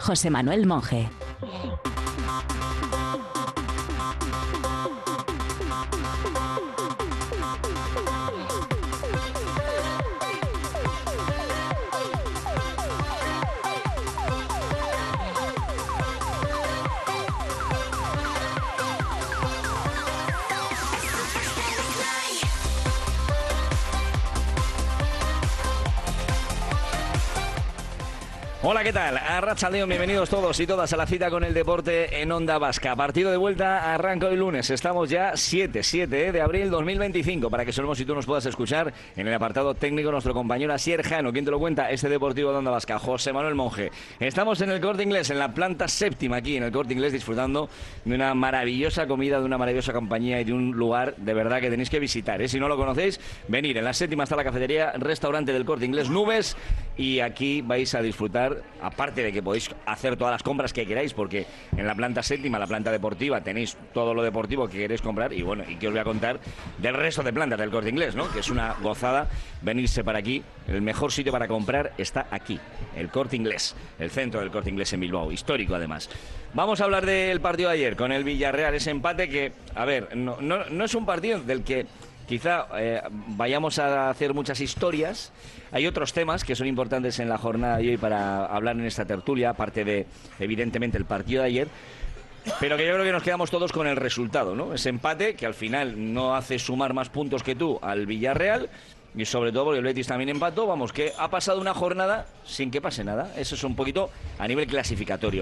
José Manuel Monje. Hola, ¿qué tal? Arratsaldeon, bienvenidos todos y todas a la cita con el deporte en Onda Vasca. Partido de vuelta arranca hoy lunes. Estamos ya 7 de abril 2025. Para que Solemos y tú nos puedas escuchar en el apartado técnico, nuestro compañero Asier Jano. ¿Quién te lo cuenta? Este Deportivo de Onda Vasca, José Manuel Monje. Estamos en el Corte Inglés, en la planta séptima aquí en el Corte Inglés, disfrutando de una maravillosa comida, de una maravillosa compañía y de un lugar de verdad que tenéis que visitar, ¿eh? Si no lo conocéis, venir. En la séptima está la cafetería, restaurante del Corte Inglés Nubes, y aquí vais a disfrutar, aparte de que podéis hacer todas las compras que queráis, porque en la planta séptima, la planta deportiva, tenéis todo lo deportivo que queréis comprar. Y bueno, y que os voy a contar del resto de plantas del Corte Inglés, ¿no? Que es una gozada venirse para aquí. El mejor sitio para comprar está aquí, el Corte Inglés, el centro del Corte Inglés en Bilbao, histórico además. Vamos a hablar del partido de ayer con el Villarreal, ese empate que, a ver, no es un partido del que quizá vayamos a hacer muchas historias. Hay otros temas que son importantes en la jornada de hoy para hablar en esta tertulia, aparte de, evidentemente, el partido de ayer. Pero que yo creo que nos quedamos todos con el resultado, ¿no? Ese empate que al final no hace sumar más puntos que tú al Villarreal. Y sobre todo porque el Betis también empató. Vamos, que ha pasado una jornada sin que pase nada. Eso es un poquito a nivel clasificatorio.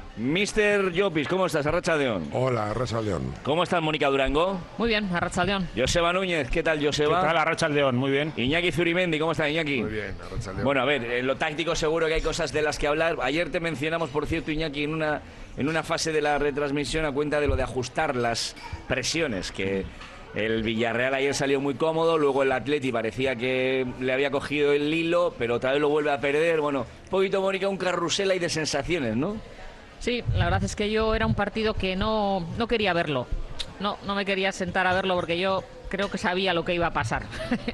Mister Llopis, ¿cómo estás? Arratsaldeon. Hola, Arratsaldeon. ¿Cómo estás, Mónica Durango? Muy bien, Arratsaldeon. Joseba Núñez, ¿qué tal, Joseba? ¿Qué tal, Arratsaldeon? Muy bien. Iñaki Zurimendi, ¿cómo está, Iñaki? Muy bien, Arratsaldeon. Bueno, a ver, en lo táctico seguro que hay cosas de las que hablar. Ayer te mencionamos, por cierto, Iñaki, en una fase de la retransmisión a cuenta de lo de ajustar las presiones, que el Villarreal ayer salió muy cómodo, luego el Atleti parecía que le había cogido el hilo, pero otra vez lo vuelve a perder. Bueno, un poquito, Mónica, un carrusel ahí de sensaciones, ¿no? Sí, la verdad es que yo era un partido que no quería verlo. No me quería sentar a verlo porque yo creo que sabía lo que iba a pasar.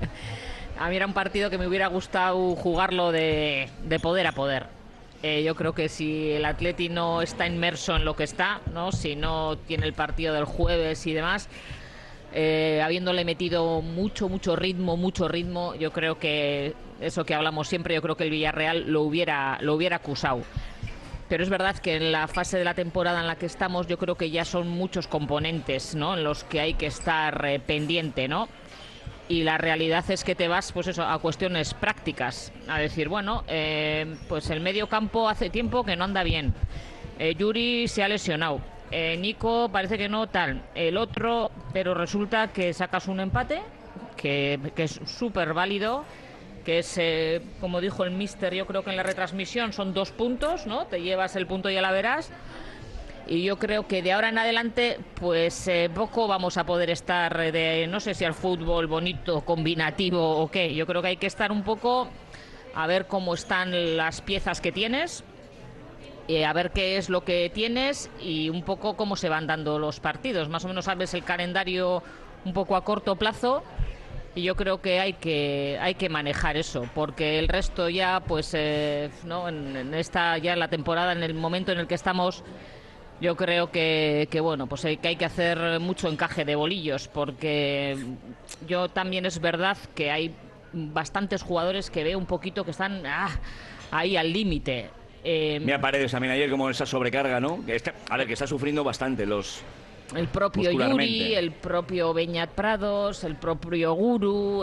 A mí era un partido que me hubiera gustado jugarlo de poder a poder. Yo creo que si el Atleti no está inmerso en lo que está, ¿no? Si no tiene el partido del jueves y demás, habiéndole metido mucho ritmo, yo creo que eso que hablamos siempre, yo creo que el Villarreal lo hubiera acusado. Pero es verdad que en la fase de la temporada en la que estamos, yo creo que ya son muchos componentes, ¿no?, en los que hay que estar pendiente, ¿no? Y la realidad es que te vas, pues eso, a cuestiones prácticas, a decir, bueno, pues el medio campo hace tiempo que no anda bien. Yuri se ha lesionado. Nico parece que no tal. El otro, pero resulta que sacas un empate que es súper válido, que es, como dijo el míster, yo creo que en la retransmisión son 2 puntos, ¿no? Te llevas el punto y ya la verás. Y yo creo que de ahora en adelante, pues poco vamos a poder estar no sé si al fútbol bonito, combinativo o qué. Yo creo que hay que estar un poco a ver cómo están las piezas que tienes, a ver qué es lo que tienes y un poco cómo se van dando los partidos. Más o menos sabes el calendario un poco a corto plazo. Y yo creo que hay que manejar eso, porque el resto ya, pues, no, en esta ya la temporada, en el momento en el que estamos, yo creo que bueno, pues que hay que hacer mucho encaje de bolillos, porque yo también es verdad que hay bastantes jugadores que veo un poquito que están ahí al límite. Mira Paredes también ayer como esa sobrecarga, ¿no? Que está sufriendo bastante el propio Yuri, el propio Beñat Prados, el propio Guru,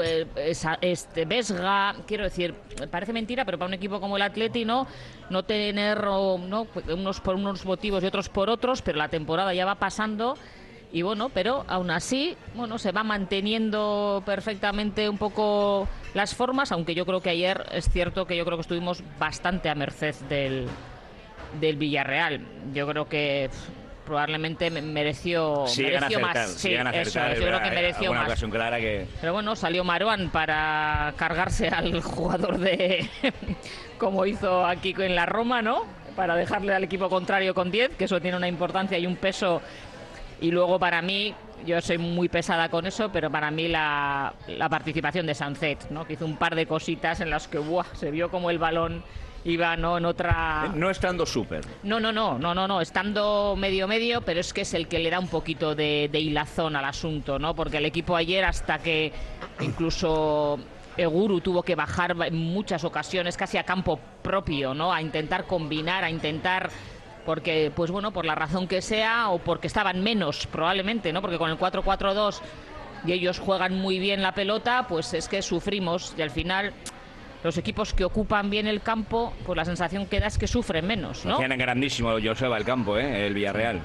Vesga. Quiero decir, parece mentira, pero para un equipo como el Atleti, no tener, no, unos por unos motivos y otros por otros, pero la temporada ya va pasando. Y bueno, pero aún así, bueno, se va manteniendo perfectamente un poco las formas, aunque yo creo que ayer es cierto que yo creo que estuvimos bastante a merced del Villarreal. Yo creo que probablemente mereció más. Sí, eso, yo creo que mereció más. Ocasión clara que... Pero bueno, salió Marouane para cargarse al jugador como hizo aquí en la Roma, ¿no? Para dejarle al equipo contrario con 10, que eso tiene una importancia y un peso. Y luego para mí, yo soy muy pesada con eso, pero para mí la participación de Sancet, ¿no? Que hizo un par de cositas en las que se vio como el balón iba no en otra... No estando súper. No, estando medio, pero es que es el que le da un poquito de hilazón al asunto, ¿no? Porque el equipo ayer, hasta que incluso Eguru tuvo que bajar en muchas ocasiones casi a campo propio, ¿no? A intentar combinar, a intentar... Porque, pues bueno, por la razón que sea, o porque estaban menos probablemente, ¿no? Porque con el 4-4-2 y ellos juegan muy bien la pelota, pues es que sufrimos, y al final los equipos que ocupan bien el campo, pues la sensación que da es que sufren menos, ¿no? Hacían grandísimo Joseba el campo, el Villarreal.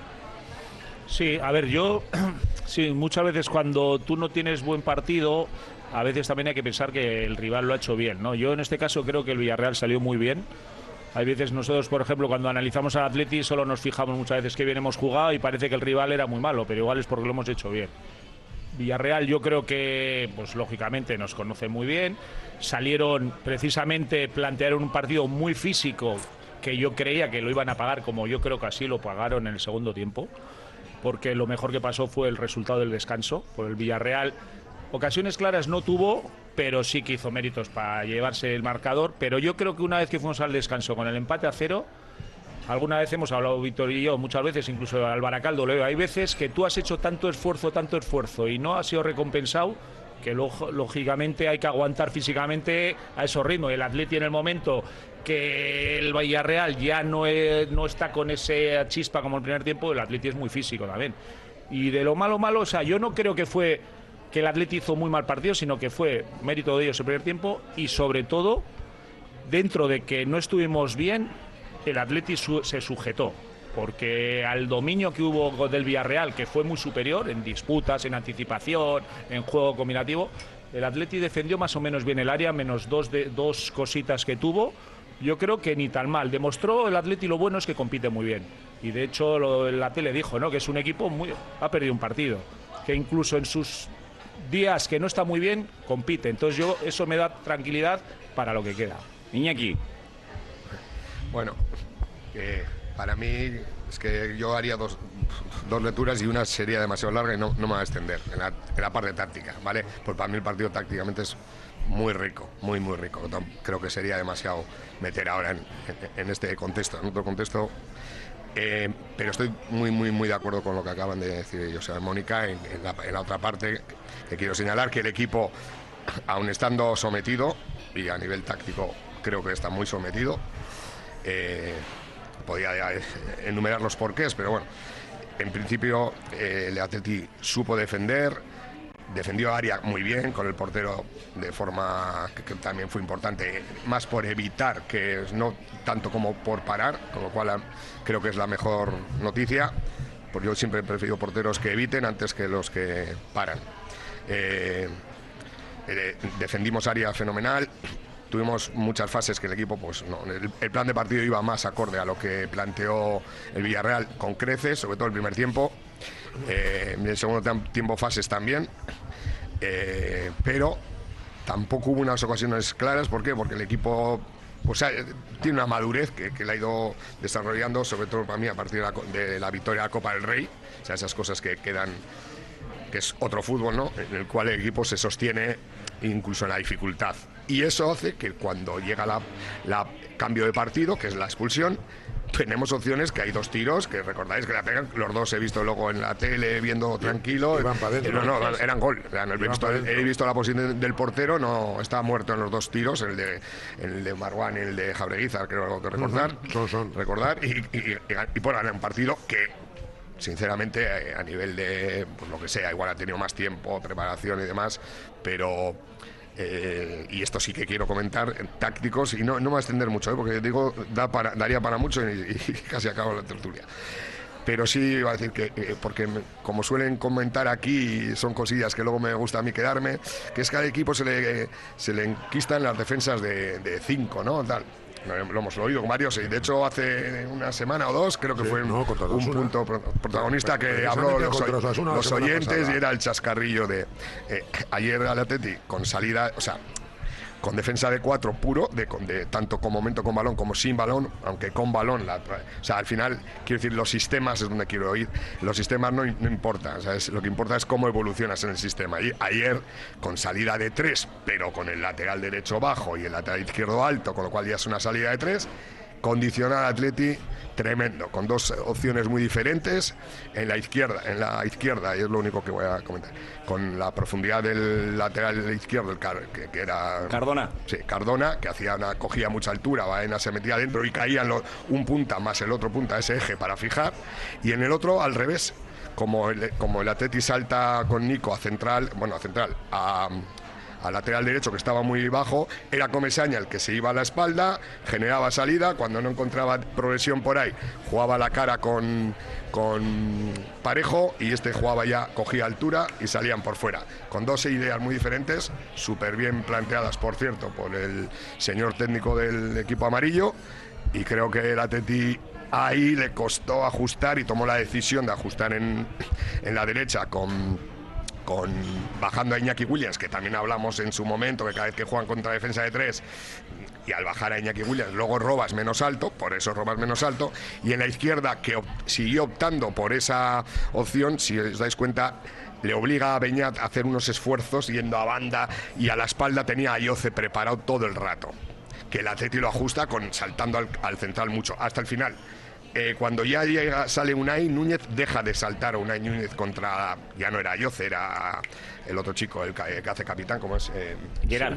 Sí, a ver, sí, muchas veces cuando tú no tienes buen partido, a veces también hay que pensar que el rival lo ha hecho bien, ¿no? Yo en este caso creo que el Villarreal salió muy bien. Hay veces nosotros, por ejemplo, cuando analizamos al Atleti, solo nos fijamos muchas veces que bien hemos jugado y parece que el rival era muy malo, pero igual es porque lo hemos hecho bien. Villarreal yo creo que, pues lógicamente nos conoce muy bien. Salieron precisamente, plantearon un partido muy físico que yo creía que lo iban a pagar, como yo creo que así lo pagaron en el segundo tiempo, porque lo mejor que pasó fue el resultado del descanso. Por el Villarreal ocasiones claras no tuvo, pero sí que hizo méritos para llevarse el marcador. Pero yo creo que una vez que fuimos al descanso con el empate a 0, alguna vez hemos hablado Víctor y yo, muchas veces, incluso al Baracaldo, Leo, hay veces que tú has hecho tanto esfuerzo y no has sido recompensado, que lógicamente hay que aguantar físicamente a esos ritmos. El Atleti, en el momento que el Villarreal ya no está con esa chispa como el primer tiempo, el Atleti es muy físico también. Y de lo malo, o sea, yo no creo que fue que el Atleti hizo muy mal partido, sino que fue mérito de ellos el primer tiempo, y sobre todo, dentro de que no estuvimos bien, el Atleti se sujetó, porque al dominio que hubo del Villarreal, que fue muy superior en disputas, en anticipación, en juego combinativo, el Atleti defendió más o menos bien el área, menos dos cositas que tuvo. Yo creo que ni tan mal. Demostró el Atleti, lo bueno es que compite muy bien. Y de hecho la tele dijo, ¿no?, que es un equipo ha perdido un partido, que incluso en sus días que no está muy bien, compite. Entonces eso me da tranquilidad para lo que queda. Iñaki. Bueno, para mí es que yo haría dos lecturas, y una sería demasiado larga y no me va a extender en la parte táctica, ¿vale? Pues para mí el partido tácticamente es muy rico, muy rico. Creo que sería demasiado meter ahora en este contexto, en otro contexto. Pero estoy muy de acuerdo con lo que acaban de decir Joseba y Mónica en la otra parte, que quiero señalar que el equipo, aun estando sometido, y a nivel táctico creo que está muy sometido, podía enumerar los porqués, pero bueno, en principio el Atleti supo defendió área muy bien con el portero, de forma que también fue importante, más por evitar, que no tanto como por parar, con lo cual creo que es la mejor noticia, porque yo siempre he preferido porteros que eviten antes que los que paran. Defendimos área fenomenal. Tuvimos muchas fases que el equipo, pues no, el plan de partido iba más acorde a lo que planteó el Villarreal, con creces, sobre todo el primer tiempo. En el segundo tiempo fases también, pero tampoco hubo unas ocasiones claras. ¿Por qué? Porque el equipo, o sea, tiene una madurez que la ha ido desarrollando, sobre todo para mí a partir de la victoria de la Copa del Rey. O sea, esas cosas que quedan, que es otro fútbol, ¿no?, en el cual el equipo se sostiene incluso en la dificultad, y eso hace que cuando llega la cambio de partido, que es la expulsión, tenemos opciones, que hay dos tiros que recordáis que la pegan, los dos he visto luego en la tele viendo tranquilo, eran gol. He visto la posición del portero, no estaba muerto en los dos tiros, el de Marwan y el de Jabreguizar, creo que recordar. Recordar y por ganar un partido que, sinceramente, a nivel de, pues, lo que sea, igual ha tenido más tiempo, preparación y demás, pero y esto sí que quiero comentar, tácticos, y no me voy a extender mucho, porque digo, daría para mucho y casi acabo la tertulia. Pero sí iba a decir que, porque como suelen comentar aquí, son cosillas que luego me gusta a mí quedarme, que es que al equipo se le enquistan las defensas de 5, ¿no? Tal. Lo hemos oído con varios, y de hecho hace una semana o dos creo que fue un punto protagonista que habló los oyentes, y era el chascarrillo de ayer al Atleti con salida, o sea, con defensa de 4 puro, de tanto con momento con balón como sin balón, aunque con balón. O sea, al final, quiero decir, los sistemas es donde quiero ir. Los sistemas no importan, o sea, lo que importa es cómo evolucionas en el sistema. Y ayer, con salida de 3, pero con el lateral derecho bajo y el lateral izquierdo alto, con lo cual ya es una salida de 3, condiciona al Atleti tremendo, con 2 opciones muy diferentes en la izquierda, y es lo único que voy a comentar, con la profundidad del lateral izquierdo, que era Cardona. Sí, Cardona, que cogía mucha altura, Baena se metía dentro y caía un punta más el otro punta, ese eje para fijar, y en el otro al revés, como el Atleti salta con Nico a central, al lateral derecho, que estaba muy bajo, era Comesaña el que se iba a la espalda, generaba salida, cuando no encontraba progresión por ahí, jugaba la cara con Parejo, y cogía altura y salían por fuera, con 2 ideas muy diferentes, súper bien planteadas, por cierto, por el señor técnico del equipo amarillo, y creo que el Atleti ahí le costó ajustar, y tomó la decisión de ajustar en la derecha bajando a Iñaki Williams, que también hablamos en su momento, que cada vez que juegan contra defensa de 3, y al bajar a Iñaki Williams, luego robas menos alto, por eso robas menos alto, y en la izquierda, que siguió optando por esa opción, si os dais cuenta, le obliga a Beñat a hacer unos esfuerzos yendo a banda, y a la espalda tenía a Yoce preparado todo el rato, que el Atleti lo ajusta saltando al central mucho, hasta el final. Cuando ya sale Unai Núñez, deja de saltar a Unai Núñez ya no era Yoce, era el otro chico, el que hace capitán, ¿cómo es? Gerard,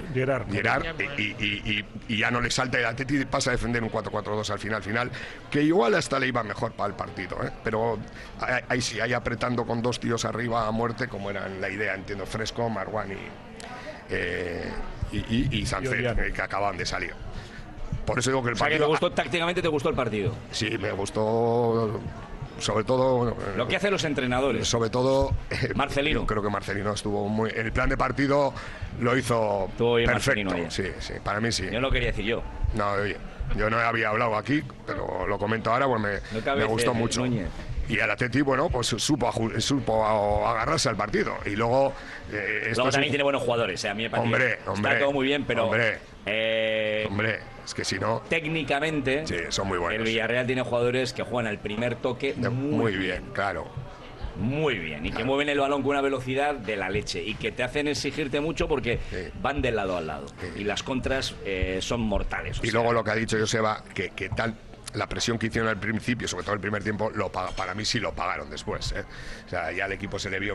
y ya no le salta, el Atleti pasa a defender un 4-4-2 al final, que igual hasta le iba mejor para el partido, pero ahí sí, ahí apretando con 2 tíos arriba a muerte, como era la idea, entiendo, Fresco, Marwan y Sánchez, que acaban de salir. Por eso digo que el partido... que te gustó, tácticamente te gustó el partido. Sí, me gustó, sobre todo... Lo que hacen los entrenadores. Sobre todo... Marcelino. Yo creo que Marcelino estuvo muy... El plan de partido lo hizo perfecto. Sí, para mí sí. Yo no lo quería decir yo. No, oye, yo no había hablado aquí, pero lo comento ahora, pues me gustó mucho. Núñez. Y el Atleti, bueno, pues supo agarrarse al partido. Y luego... luego también tiene buenos jugadores, a mí me parece. Está todo muy bien, pero... Hombre, es que si no... Técnicamente, sí, son muy buenos. El Villarreal tiene jugadores que juegan al primer toque muy bien, claro. Muy bien, y que mueven el balón con una velocidad de la leche, y que te hacen exigirte mucho porque van de lado a lado. Y las contras son mortales. Luego lo que ha dicho Joseba, que tal... La presión que hicieron al principio, sobre todo el primer tiempo, para mí sí lo pagaron después. O sea, ya al equipo se le vio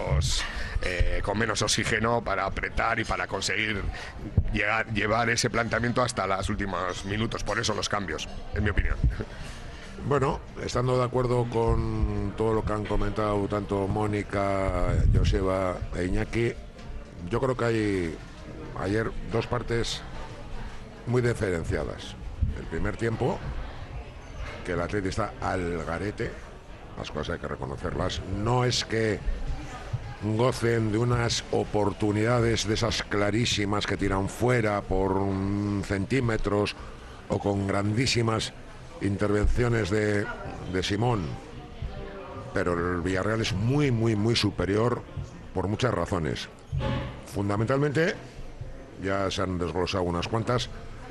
con menos oxígeno para apretar y para conseguir llevar ese planteamiento hasta los últimos minutos. Por eso los cambios, en mi opinión. Bueno, estando de acuerdo con todo lo que han comentado tanto Mónica, Joseba e Iñaki, yo creo que hay ayer 2 partes muy diferenciadas. El primer tiempo, que el Atleti está al garete, las cosas hay que reconocerlas, no es que gocen de unas oportunidades de esas clarísimas que tiran fuera por centímetros, o con grandísimas intervenciones de Simón, pero el Villarreal es muy superior por muchas razones. Fundamentalmente, ya se han desglosado unas cuantas,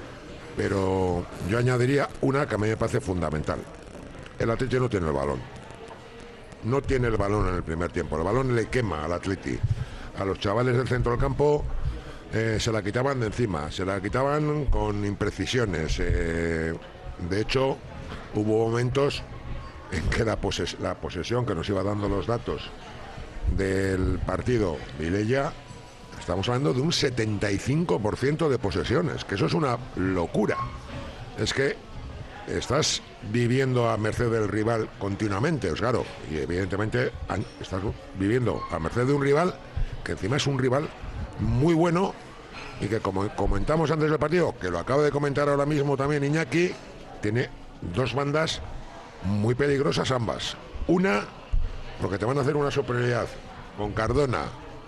pero yo añadiría una que a mí me parece fundamental. El Atleti no tiene el balón. No tiene el balón en el primer tiempo. El balón le quema al Atleti. A los chavales del centro del campo se la quitaban de encima. Se la quitaban con imprecisiones. De hecho, hubo momentos en que la posesión que nos iba dando los datos del partido Vilella, estamos hablando de un 75% de posesiones, que eso es una locura. Es que estás viviendo a merced del rival continuamente, pues claro, y evidentemente estás viviendo a merced de un rival que encima es un rival muy bueno, y que, como comentamos antes del partido, que lo acaba de comentar ahora mismo también Iñaki, tiene 2 bandas muy peligrosas ambas. Una, porque te van a hacer una superioridad con Cardona.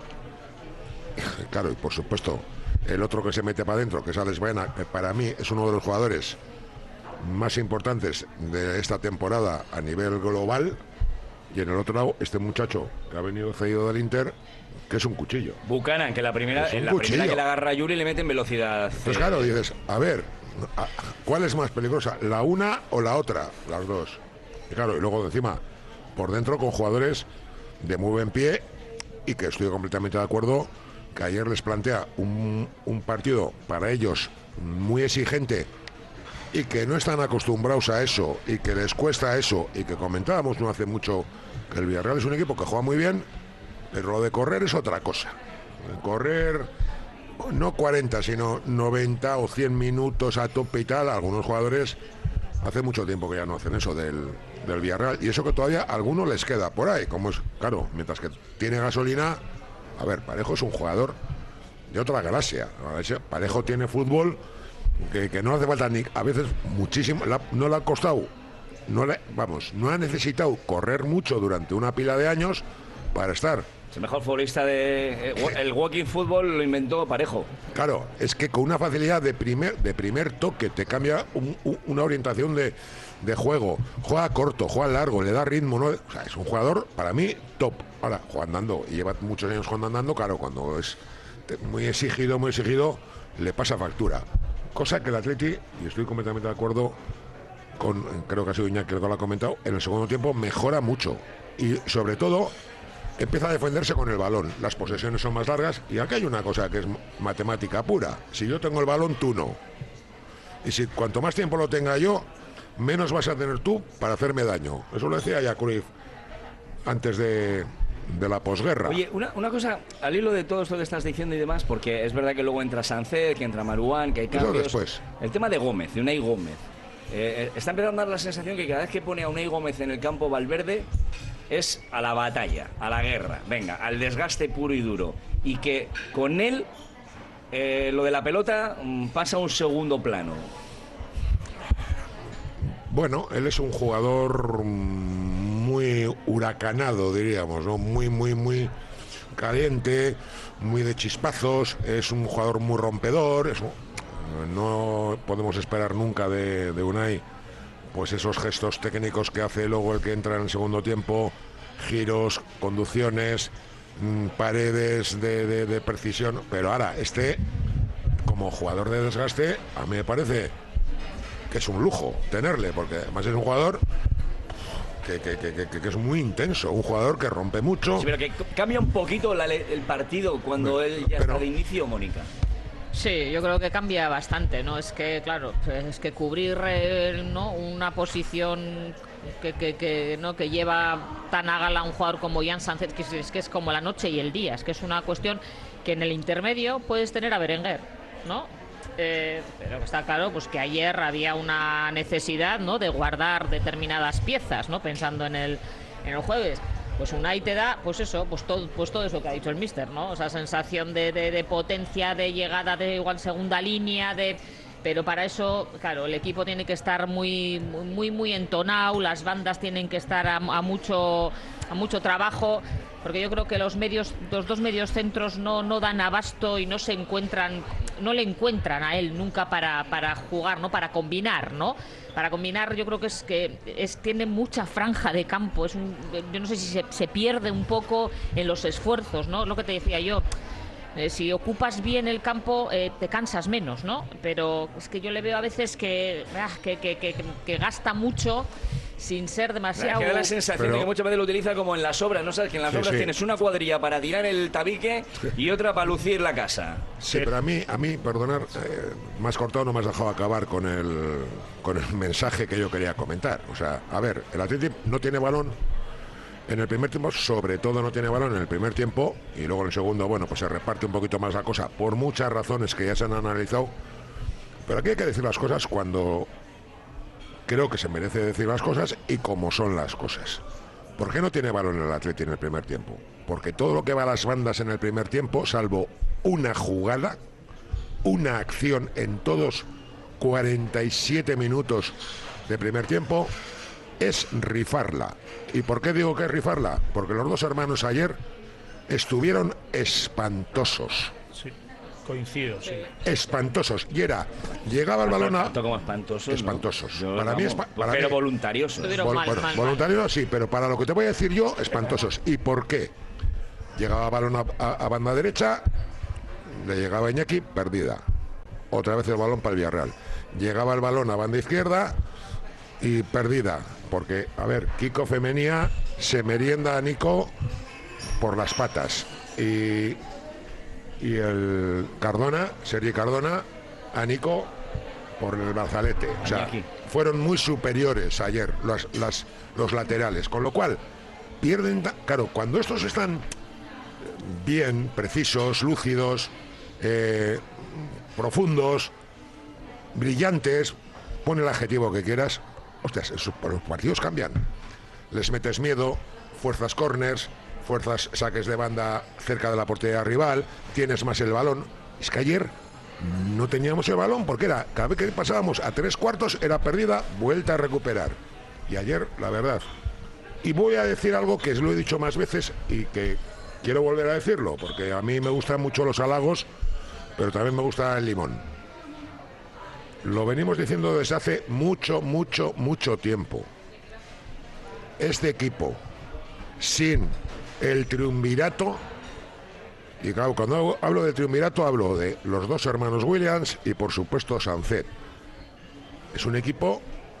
Claro, y por supuesto, el otro que se mete para adentro, que es Alex Baena, que para mí es uno de los jugadores más importantes de esta temporada a nivel global, Y en el otro lado, este muchacho que ha venido cedido del Inter, que es un cuchillo. Buchanan, que en la primera que le agarra a Yuri le mete en velocidad. Pues claro, dices, a ver, ¿cuál es más peligrosa? ¿La una o la otra? Las dos. Y claro, y luego encima, por dentro con jugadores de muy buen pie, y que estoy completamente de acuerdo que ayer les plantea un partido para ellos muy exigente y que no están acostumbrados a eso y que les cuesta eso, y que comentábamos no hace mucho que el Villarreal es un equipo que juega muy bien, pero lo de correr es otra cosa. Correr no 40 sino 90 o 100 minutos a tope y tal. Algunos jugadores hace mucho tiempo que ya no hacen eso del Villarreal, y eso que todavía a algunos les queda por ahí, como es, claro, mientras que tiene gasolina. A ver, Parejo es un jugador de otra galaxia. Parejo tiene fútbol que no hace falta ni a veces muchísimo, no le ha costado, no ha necesitado correr mucho durante una pila de años para estar. El mejor futbolista el walking fútbol lo inventó Parejo. Claro, es que con una facilidad de primer toque te cambia una orientación de juego. Juega corto, juega largo, le da ritmo, ¿no? O sea, es un jugador, para mí, top. Ahora, juega andando, y lleva muchos años jugando andando, claro, cuando es muy exigido, le pasa factura. Cosa que el Atleti, y estoy completamente de acuerdo creo que ha sido Iñaki el que lo ha comentado, en el segundo tiempo mejora mucho. Y sobre todo, empieza a defenderse con el balón. Las posesiones son más largas, y aquí hay una cosa que es matemática pura. Si yo tengo el balón, tú no. Y si cuanto más tiempo lo tenga yo, menos vas a tener tú para hacerme daño. Eso lo decía ya Cruyff antes de la posguerra. Oye, una cosa, al hilo de todo esto que estás diciendo y demás, porque es verdad que luego entra Sánchez, que entra Marouane, que hay cambios. Eso después. El tema de Gómez, de Unai Gómez. Está empezando a dar la sensación que cada vez que pone a Unai Gómez en el campo Valverde es a la batalla, a la guerra, venga, al desgaste puro y duro. Y que con él lo de la pelota pasa a un segundo plano. Bueno, él es un jugador muy huracanado, diríamos, ¿no? Muy caliente, muy de chispazos, es un jugador muy rompedor, no podemos esperar nunca de Unai pues esos gestos técnicos que hace luego el que entra en el segundo tiempo, giros, conducciones, paredes de precisión, pero ahora como jugador de desgaste, a mí me parece que es un lujo tenerle, porque además es un jugador que es muy intenso, un jugador que rompe mucho. Sí, pero que cambia un poquito el partido cuando él ya está de inicio, Mónica. Sí, yo creo que cambia bastante, ¿no? Es que, claro, es que cubrir ¿no? una posición que lleva tan a gala un jugador como Jan Sánchez, que es como la noche y el día, es que es una cuestión que en el intermedio puedes tener a Berenguer, ¿no? Pero está claro pues que ayer había una necesidad, ¿no? de guardar determinadas piezas, ¿no? pensando en el jueves. Pues Unai te da, pues eso, pues todo eso que ha dicho el míster, ¿no? Esa sensación de potencia, de llegada de igual segunda línea, pero para eso, claro, el equipo tiene que estar muy entonado, las bandas tienen que estar a mucho trabajo, porque yo creo que los dos medios centros no dan abasto y no le encuentran a él nunca para jugar, ¿no? Para combinar, ¿no? Para combinar, yo creo que tiene mucha franja de campo. Yo no sé si se pierde un poco en los esfuerzos, ¿no? Lo que te decía yo. Si ocupas bien el campo, te cansas menos, ¿no? Pero es que yo le veo a veces que gasta mucho sin ser demasiado... Me da la sensación de que muchas veces lo utiliza como en las obras, ¿no? Sabes que en las obras tienes una cuadrilla para tirar el tabique y otra para lucir la casa. Sí, pero a mí perdonar, me has cortado, no me has dejado acabar con el mensaje que yo quería comentar. O sea, a ver, el Atleti no tiene balón en el primer tiempo, sobre todo no tiene balón en el primer tiempo, y luego en el segundo, bueno, pues se reparte un poquito más la cosa, por muchas razones que ya se han analizado. Pero aquí hay que decir las cosas cuando creo que se merece decir las cosas y como son las cosas. ¿Por qué no tiene balón el Atleti en el primer tiempo? Porque todo lo que va a las bandas en el primer tiempo, salvo una jugada, una acción en todos 47 minutos de primer tiempo, es rifarla. ¿Y por qué digo que es rifarla? Porque los dos hermanos ayer estuvieron espantosos. Sí. Coincido, sí. Espantosos. Y llegaba el balón a... Tanto como espantosos. Espantosos. ¿No? Para mí es... Pero voluntarios. Voluntarios sí, pero para lo que te voy a decir yo, espantosos. ¿Y por qué? Llegaba balón a banda derecha, le llegaba Iñaki, perdida. Otra vez el balón para el Villarreal. Llegaba el balón a banda izquierda y perdida. Porque, a ver, Kiko Femenía se merienda a Nico por las patas. Y el Cardona, Sergi Cardona, a Nico por el brazalete. O sea, fueron muy superiores ayer los laterales. Con lo cual, pierden... Claro, cuando estos están bien, precisos, lúcidos, profundos, brillantes, pon el adjetivo que quieras, hostias, los partidos cambian. Les metes miedo, fuerzas corners, fuerzas saques de banda cerca de la portería rival, tienes más el balón. Es que ayer no teníamos el balón porque era, cada vez que pasábamos a 3/4 era perdida, vuelta a recuperar. Y ayer, la verdad, y voy a decir algo que lo he dicho más veces y que quiero volver a decirlo, porque a mí me gustan mucho los halagos, pero también me gusta el limón. Lo venimos diciendo desde hace mucho tiempo. Este equipo, sin el triunvirato, y claro, cuando hablo del triunvirato hablo de los dos hermanos Williams y por supuesto Sancet. Es un equipo,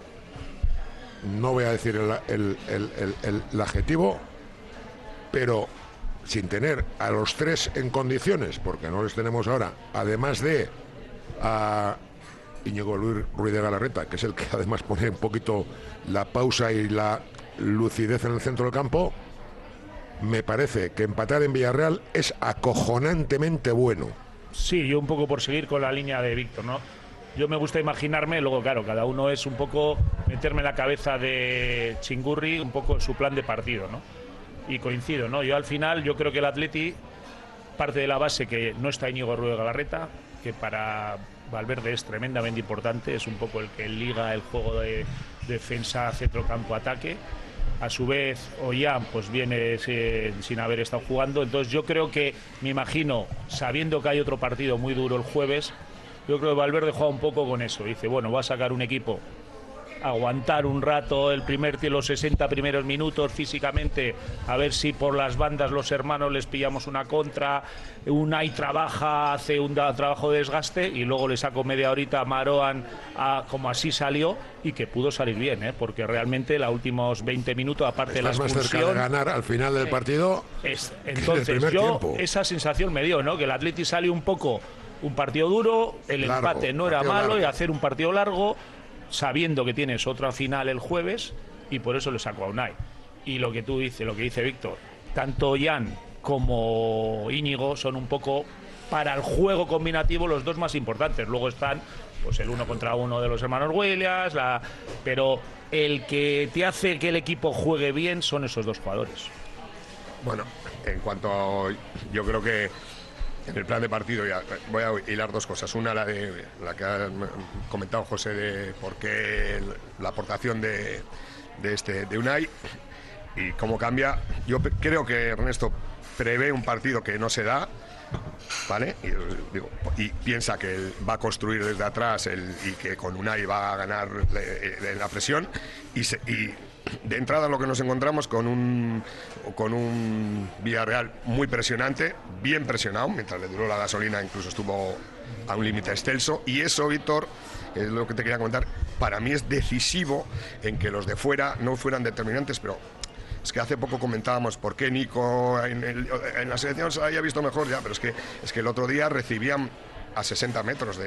no voy a decir el adjetivo, pero sin tener a los tres en condiciones, porque no les tenemos ahora, además de a Íñigo Ruiz de Galarreta, que es el que además pone un poquito la pausa y la lucidez en el centro del campo. Me parece que empatar en Villarreal es acojonantemente bueno. Sí, yo un poco por seguir con la línea de Víctor, ¿no? Yo me gusta imaginarme, luego claro, cada uno es un poco meterme en la cabeza de Chingurri un poco su plan de partido, ¿no? Y coincido, ¿no? Yo al final, yo creo que el Atleti parte de la base que no está Íñigo Ruiz de Galarreta, que para Valverde es tremendamente importante, es un poco el que liga el juego de defensa, centrocampo, ataque. A su vez, Ollán pues viene sin haber estado jugando. Entonces yo creo que, me imagino, sabiendo que hay otro partido muy duro el jueves, yo creo que Valverde juega un poco con eso. Dice, bueno, va a sacar un equipo, aguantar un rato los 60 primeros minutos físicamente, a ver si por las bandas los hermanos les pillamos una contra, Unai trabaja, hace un trabajo de desgaste y luego le saco media horita a Maroan como así salió y que pudo salir bien, porque realmente los últimos 20 minutos, aparte de la expulsión, más cerca de ganar al final del partido. Entonces yo tiempo. Esa sensación me dio, ¿no? Que el Atleti salió un poco un partido duro, el largo, empate no era malo largo. Y hacer un partido largo sabiendo que tienes otra final el jueves y por eso le saco a Unai. Y lo que tú dices, lo que dice Víctor, tanto Jan como Íñigo son un poco para el juego combinativo los dos más importantes. Luego están pues el 1 contra 1 de los hermanos Williams, pero el que te hace que el equipo juegue bien son esos dos jugadores. Bueno, en cuanto a, yo creo que en el plan de partido ya voy a hilar dos cosas. Una, la que ha comentado José, de por qué la aportación de Unai y cómo cambia. Yo creo que Ernesto prevé un partido que no se da, ¿vale? Y piensa que va a construir desde atrás y que con Unai va a ganar en la presión y de entrada lo que nos encontramos con un Villarreal muy presionante, bien presionado, mientras le duró la gasolina incluso estuvo a un límite excelso, y eso, Víctor, es lo que te quería comentar, para mí es decisivo en que los de fuera no fueran determinantes, pero es que hace poco comentábamos por qué Nico en la selección se había visto mejor, ya, pero es que el otro día recibían a 60 metros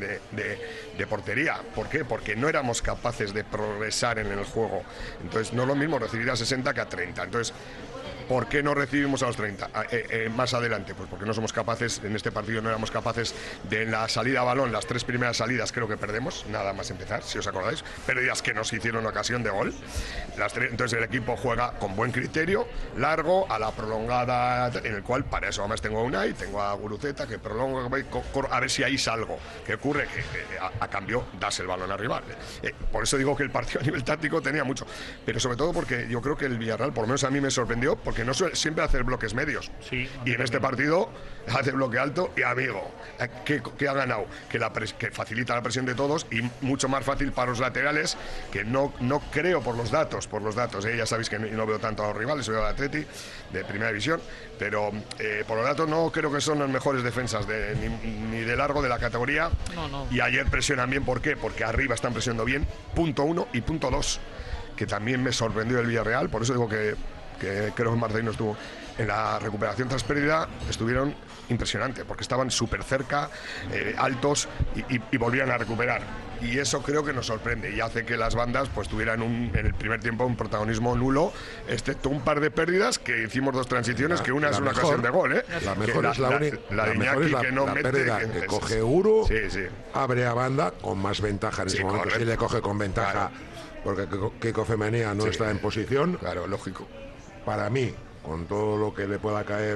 de portería. ¿Por qué? Porque no éramos capaces de progresar en el juego. Entonces, no es lo mismo recibir a 60 que a 30. Entonces, ¿por qué no recibimos a los 30 más adelante? Pues porque no somos capaces, en este partido no éramos capaces de, en la salida a balón, las 3 primeras salidas creo que perdemos, nada más empezar, si os acordáis, pérdidas que nos hicieron ocasión de gol. Entonces el equipo juega con buen criterio, largo, a la prolongada, en el cual para eso además tengo a Unai, tengo a Guruceta, que prolonga, a ver si ahí salgo. ¿Qué ocurre? Que a cambio das el balón al rival. Por eso digo que el partido a nivel táctico tenía mucho, pero sobre todo porque yo creo que el Villarreal, por lo menos a mí me sorprendió, porque que no suele siempre hacer bloques medios. Sí, y en este partido hace bloque alto y amigo, ¿qué ha ganado? Que facilita la presión de todos y mucho más fácil para los laterales, que no creo por los datos, ya sabéis que no veo tanto a los rivales, veo al Atleti de primera división, pero por los datos no creo que son las mejores defensas ni de largo de la categoría. No. Y ayer presionan bien, ¿por qué? Porque arriba están presionando bien, punto 1 y punto 2, que también me sorprendió el Villarreal, por eso digo que creo que Marcelino estuvo en la recuperación tras pérdida, estuvieron impresionante, porque estaban súper cerca, altos y volvían a recuperar. Y eso creo que nos sorprende y hace que las bandas pues tuvieran en el primer tiempo un protagonismo nulo, excepto un par de pérdidas que hicimos 2 transiciones, que una es una ocasión de gol, ¿eh? La mejor es la única. La de Iñaki, que no mete. Pérdida que coge Guru, sí. abre a banda con más ventaja en ese momento. Correcto. Sí le coge con ventaja, Claro. porque Keiko Femenía no está en posición. Claro, lógico. Para mí, con todo lo que le pueda caer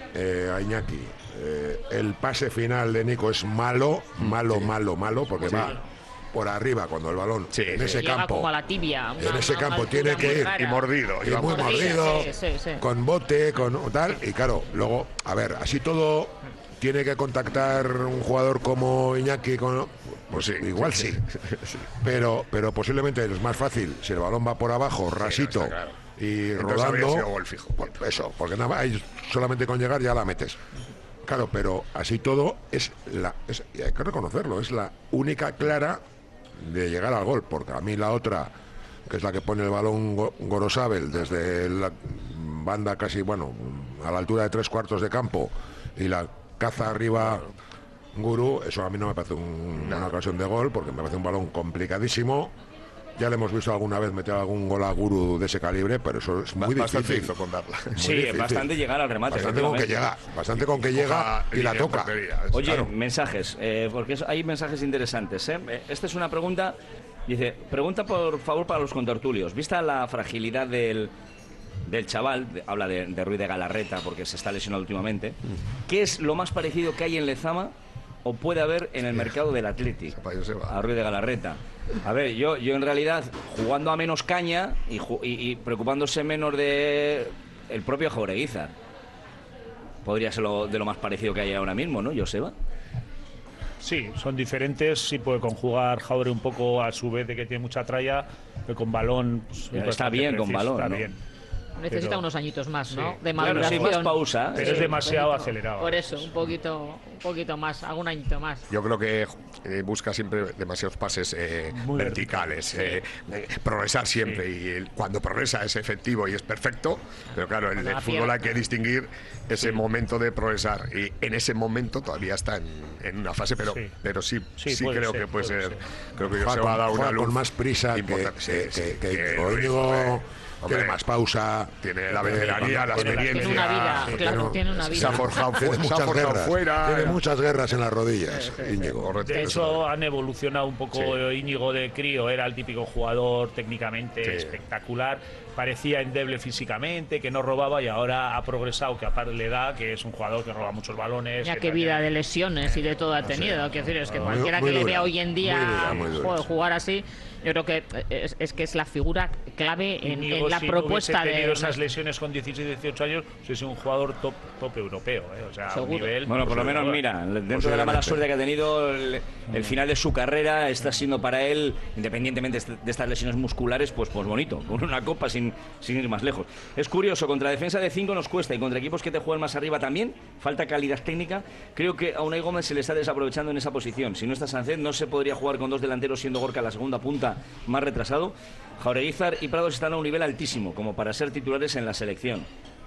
a Iñaki, el pase final de Nico es malo, porque va por arriba cuando el balón en ese Llega campo. como a la tibia. En ese campo tiene que ir Y mordido. y muy mordido, Sí. con bote, con tal, y claro, luego, a ver, así todo tiene que contactar un jugador como Iñaki pues sí, igual sí. Pero posiblemente es más fácil si el balón va por abajo, rasito, está claro. y Entonces habría sido rodando, gol fijo. eso, porque nada más, ahí solamente con llegar ya la metes. Claro, pero así todo y hay que reconocerlo, es la única clara de llegar al gol, porque a mí la otra, que es la que pone el balón Gorosabel desde la banda casi, a la altura de 3/4 de campo, y la caza arriba Guru, eso a mí no me parece una ocasión de gol, porque me parece un balón complicadísimo. Ya le hemos visto alguna vez meter algún gol a Guru de ese calibre, pero eso es muy Bastante difícil. hizo con darla. Sí, difícil. bastante llegar al remate. Bastante con que llega y la toca. Oye, Claro. mensajes, porque hay mensajes interesantes. Esta es una pregunta, dice, pregunta por favor para los contertulios. Vista la fragilidad del chaval, habla de Ruiz de Galarreta porque se está lesionado últimamente, ¿qué es lo más parecido que hay en Lezama o puede haber en el mercado del Athletic a Ruiz de Galarreta? A ver, yo en realidad, jugando a menos caña y preocupándose menos de el propio Jaureguizar, podría ser de lo más parecido que hay ahora mismo, ¿no, Joseba? Sí, son diferentes, sí puede conjugar Jaure un poco a su vez de que tiene mucha tralla, pero con balón pues, Está bien con balón, está ¿no? bien. Necesita Pero- unos añitos más, ¿no? Sí. De Claro, maduración. sí, más pausa. Pero es Sí, demasiado un poquito. acelerado. Por eso, un poquito más, algún añito más. Yo creo que busca siempre demasiados pases Muy verticales, progresar siempre, y cuando progresa es efectivo y es perfecto, pero claro, en Cuando el la fútbol pierde. hay que distinguir ese momento de progresar, y en ese momento todavía está en una fase, pero sí Sí, puede creo ser, que puede puede ser. ser. Creo que Juega se va a dar una con luz más prisa que importante. Íñigo, Hombre, tiene más pausa, tiene la veteranía, la tiene la- experiencia. Tiene una vida, sí, claro, tiene una Se ha vida. forjado, tiene se ha muchas forjado guerras, fuera. tiene muchas guerras en las rodillas, Íñigo. Correcto. De hecho, han evolucionado un poco. Íñigo de crío era el típico jugador técnicamente espectacular, parecía endeble físicamente, que no robaba, y ahora ha progresado, que aparte le da, que es un jugador que roba muchos balones. Ya que qué también- vida de lesiones y de todo ha tenido. Quiero decir, es que cualquiera muy que le dura, vea hoy en día muy dura, joder, jugar así, yo creo que es la figura clave Íñigo, en la si no propuesta hubiese tenido de... esas lesiones con 16, 18 años, es un jugador top europeo, o sea, Seguro. un nivel. Bueno, por lo menos, mira, dentro de la mala suerte que ha tenido, el final de su carrera está siendo para él, independientemente de estas lesiones musculares, pues bonito, con una copa sin ir más lejos. Es curioso, contra defensa de 5 nos cuesta, y contra equipos que te juegan más arriba también, falta calidad técnica. Creo que a Unai Gómez se le está desaprovechando en esa posición. Si no está Sánchez, no se podría jugar con 2 delanteros, siendo Gorka la segunda punta más retrasado. Jaureguizar y Prados están a un nivel altísimo, como para ser titulares en la selección.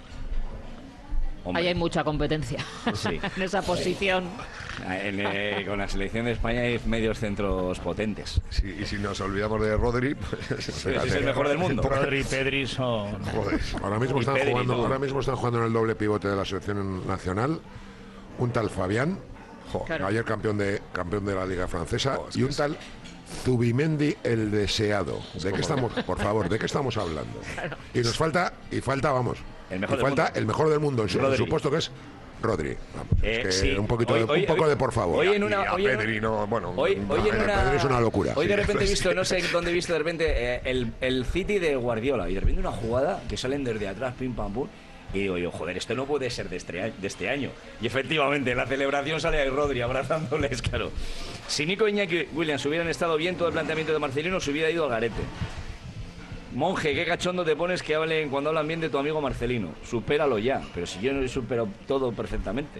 Hombre. Ahí hay mucha competencia Sí. en esa posición. Con la selección de España hay medios centros potentes. Sí, y si nos olvidamos de Rodri, pues, Es el mejor del mundo. Rodri y Pedri son. joder. Ahora mismo Y están Pedri, jugando, ¿no? ahora mismo están jugando en el doble pivote de la selección nacional un tal Fabián, Claro. ayer campeón de la Liga Francesa, y un tal Zubimendi el deseado. ¿De qué estamos, por favor, de qué estamos hablando? Y nos falta, vamos, El mejor y del falta mundo. el mejor del mundo, en su Rodri. supuesto que es Rodri. Vamos, es que Sí. un poquito, Hoy- un poco de por favor. hoy en Y una, a hoy en- Pedri, no, bueno. hoy en una, Pedri es una locura. Hoy de Sí, repente he sí. visto, no sé dónde he visto de repente el City de Guardiola, y de repente una jugada que salen desde atrás, pim pam pum, Y digo yo, joder, esto no puede ser de este año. Y efectivamente, en la celebración sale ahí Rodri abrazándoles, claro. Si Nico, Iñaki, Williams hubieran estado bien, todo el planteamiento de Marcelino se hubiera ido al garete. Monje, qué cachondo te pones que hablen cuando hablan bien de tu amigo Marcelino. Supéralo ya, pero si yo no supero todo perfectamente.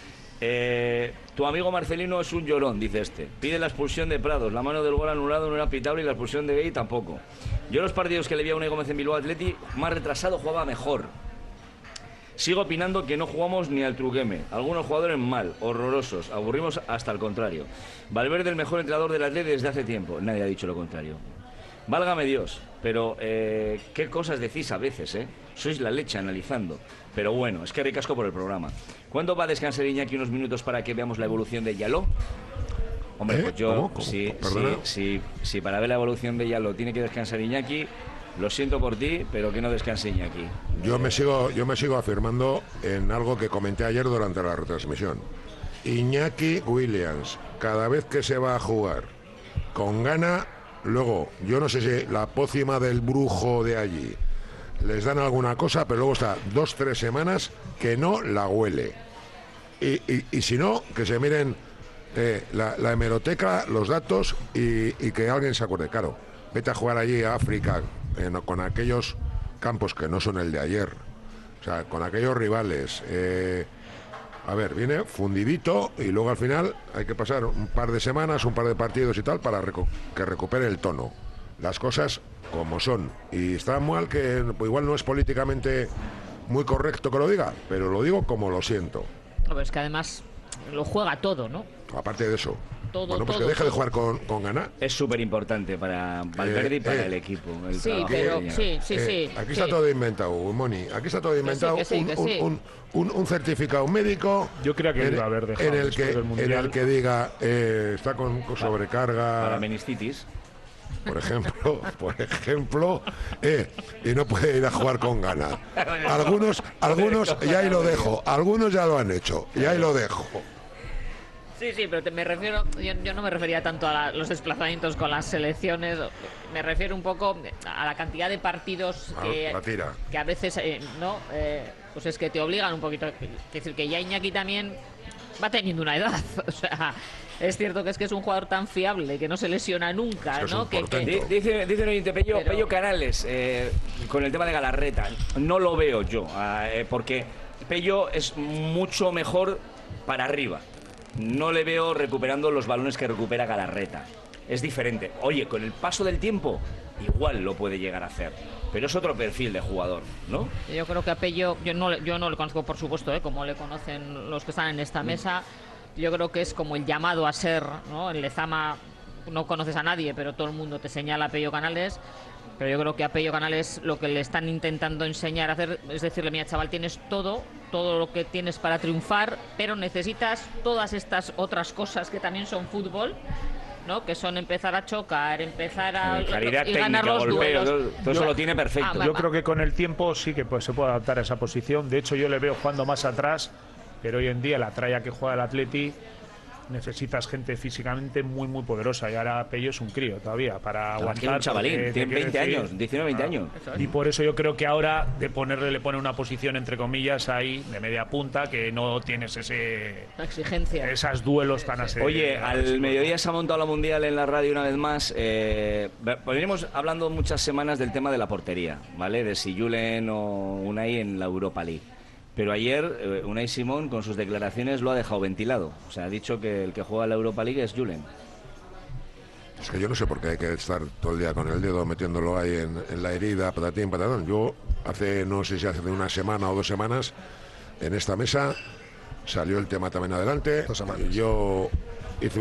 Tu amigo Marcelino es un llorón, dice este. Pide la expulsión de Prados. La mano del gol anulado no era pitable y la expulsión de Gay tampoco. Yo los partidos que le vi a Unai Gómez en Bilbao Athletic, más retrasado jugaba mejor. Sigo opinando que no jugamos ni al truqueme. Algunos jugadores mal, horrorosos, aburrimos hasta el contrario. Valverde el mejor entrenador del Athletic desde hace tiempo. Nadie ha dicho lo contrario. Válgame Dios, pero qué cosas decís a veces, ¿eh? Sois la leche analizando. Pero bueno, es que ricasco por el programa. ¿Cuándo va a descansar Iñaki unos minutos para que veamos la evolución de Yaló? Hombre, pues yo, ¿Cómo? si para ver la evolución de Yaló tiene que descansar Iñaki, lo siento por ti, pero que no descanse Iñaki. Yo me sigo afirmando en algo que comenté ayer durante la retransmisión. Iñaki Williams, cada vez que se va a jugar con gana, luego, yo no sé si la pócima del brujo de allí les dan alguna cosa, pero luego está 2-3 semanas que no la huele. Y si no, que se miren la hemeroteca, los datos y que alguien se acuerde. Claro, vete a jugar allí a África con aquellos campos que no son el de ayer, o sea, con aquellos rivales. A ver, viene fundidito y luego al final hay que pasar un par de semanas, un par de partidos y tal para que recupere el tono. Las cosas como son. Y está mal que pues, igual no es políticamente muy correcto que lo diga, pero lo digo como lo siento. Pero es que además lo juega todo, ¿no? Aparte de eso. Todo, bueno, pues todo, que deje de todo. jugar con ganar. Es súper importante para Valverde y para el equipo. El Sí, trabajo pero que sí. Aquí está todo inventado, Moni. Aquí está todo inventado. Que sí. Un certificado médico. Yo creía que iba a haber dejado en el después del en Mundial. el que diga está con sobrecarga. para meniscitis. Por ejemplo, y no puede ir a jugar con ganas. Algunos, y ahí lo dejo. Algunos ya lo han hecho, y ahí lo dejo. Sí, pero me refiero, yo no me refería tanto a los desplazamientos con las selecciones, me refiero un poco a la cantidad de partidos que a veces, pues es que te obligan un poquito. Es decir, que ya Iñaki también va teniendo una edad, o sea, es cierto que es un jugador tan fiable, que no se lesiona nunca, Es ¿no? Dice el oyente Pello Canales, con el tema de Galarreta, no lo veo yo, porque Pello es mucho mejor para arriba. No le veo recuperando los balones que recupera Galarreta. Es diferente. Oye, con el paso del tiempo, igual lo puede llegar a hacer. Pero es otro perfil de jugador, ¿no? Yo creo que a Pello, yo no le conozco, por supuesto, como le conocen los que están en esta mesa. Yo creo que es como el llamado a ser, ¿no? En Lezama no conoces a nadie, pero todo el mundo te señala a Pello Canales. Pero yo creo que a Pello Canales lo que le están intentando enseñar a hacer es decirle, mira, chaval, tienes todo lo que tienes para triunfar, pero necesitas todas estas otras cosas que también son fútbol, ¿no? Que son empezar a chocar, empezar a calidad y técnica, ganar los golpeo, duelos. todo eso lo tiene perfecto. Yo creo que con el tiempo sí que pues, se puede adaptar a esa posición. De hecho, yo le veo jugando más atrás, pero hoy en día la tralla que juega el Atleti necesitas gente físicamente muy muy poderosa, y ahora Pello es un crío todavía para aguantar. Tiene un chavalín, tiene 20 años, 19, 20 años. Y por eso yo creo que ahora le pone una posición entre comillas ahí de media punta, que no tienes la exigencia, esas duelos tan así. Oye, al mediodía se ha montado la Mundial en la radio una vez más. Venimos hablando muchas semanas del tema de la portería, ¿vale? De si Julen o Unai en la Europa League. Pero ayer Unai Simón con sus declaraciones lo ha dejado ventilado. O sea, ha dicho que el que juega la Europa League es Julen. Es que yo no sé por qué hay que estar todo el día con el dedo metiéndolo ahí en la herida, patatín, patatán. Yo no sé si hace una semana o 2 semanas, en esta mesa salió el tema también adelante. 2 semanas. Yo hice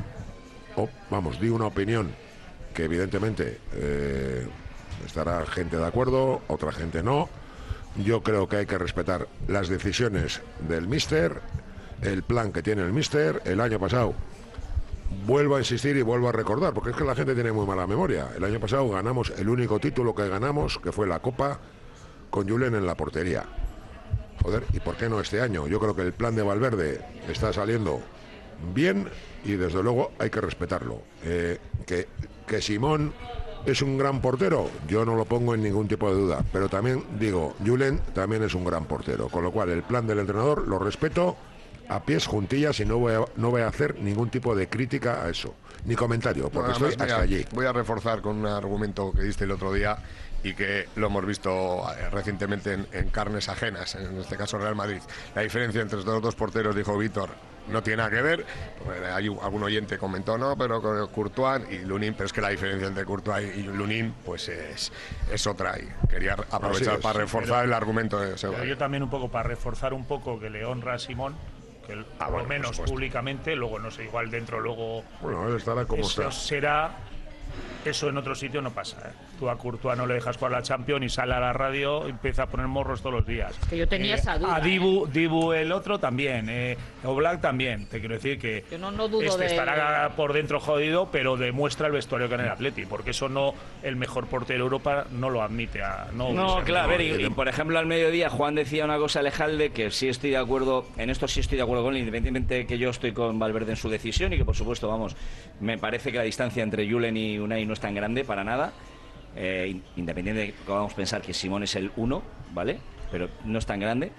di una opinión que evidentemente estará gente de acuerdo, otra gente no. Yo creo que hay que respetar las decisiones del míster, el plan que tiene el míster. El año pasado, vuelvo a insistir y vuelvo a recordar, porque es que la gente tiene muy mala memoria. El año pasado ganamos el único título que ganamos, que fue la Copa, con Julen en la portería. Joder, ¿y por qué no este año? Yo creo que el plan de Valverde está saliendo bien y desde luego hay que respetarlo. Que Simón es un gran portero, yo no lo pongo en ningún tipo de duda, pero también digo, Julen también es un gran portero, con lo cual el plan del entrenador lo respeto a pies juntillas y no voy a hacer ningún tipo de crítica a eso, ni comentario, porque estoy hasta allí. Voy a reforzar con un argumento que diste el otro día y que lo hemos visto recientemente en carnes ajenas, en este caso Real Madrid. La diferencia entre los dos porteros, dijo Víctor, no tiene nada que ver. Hay algún oyente comentó, no, pero Courtois y Lunin, pero es que la diferencia entre Courtois y Lunin pues es otra. Y quería aprovechar para reforzar el argumento de Seba. Pero yo también un poco, para reforzar un poco que le honra a Simón, que por lo menos públicamente, luego no sé, igual dentro luego... Bueno, él estará como eso está. será... Eso en otro sitio no pasa, ¿eh? Tú a Courtois no le dejas jugar la Champions y sale a la radio y empieza a poner morros todos los días. Que yo tenía esa duda. A Dibu el otro también, Oblak también. Te quiero decir que yo no dudo de... estará por dentro jodido, pero demuestra el vestuario que en el Atleti, porque eso no, el mejor portero de Europa no lo admite. No, claro, a ver, y por ejemplo al mediodía Juan decía una cosa, Alejalde, que sí estoy de acuerdo, en esto sí estoy de acuerdo con él, independientemente de que yo estoy con Valverde en su decisión y que por supuesto, vamos, me parece que la distancia entre Julen y Unai no es tan grande para nada. Independiente de que podamos pensar que Simón es el 1, ¿vale? Pero no es tan grande.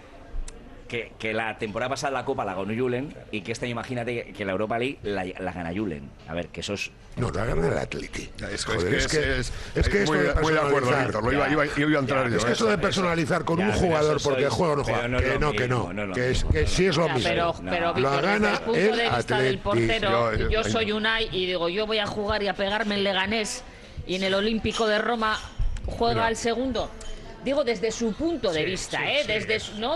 Que la temporada pasada la Copa la ganó Julen y que esta, imagínate que la Europa League la gana Julen. A ver, que eso es... No, la gana el Atleti. Es que esto de muy de acuerdo, personalizar... Víctor. Iba a entrar yo. Es que eso de personalizar con un jugador porque juega o no juega, que sí es lo mismo. Pero Víctor, desde el punto de vista del portero, yo soy Unai y digo, yo voy a jugar y a pegarme en Leganés y en el Olímpico de Roma juega al segundo. Digo, desde su punto de vista, desde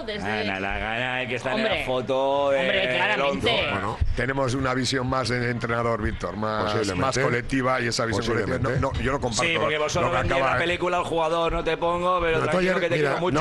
la gana que está en hombre, la foto de hombre, claramente. Bueno, tenemos una visión más de entrenador, Víctor, más colectiva, y esa visión colectiva. No, yo lo comparto. Sí, porque vosotros vendéis la película al jugador, no te pongo, pero tranquilo que te quiero mucho.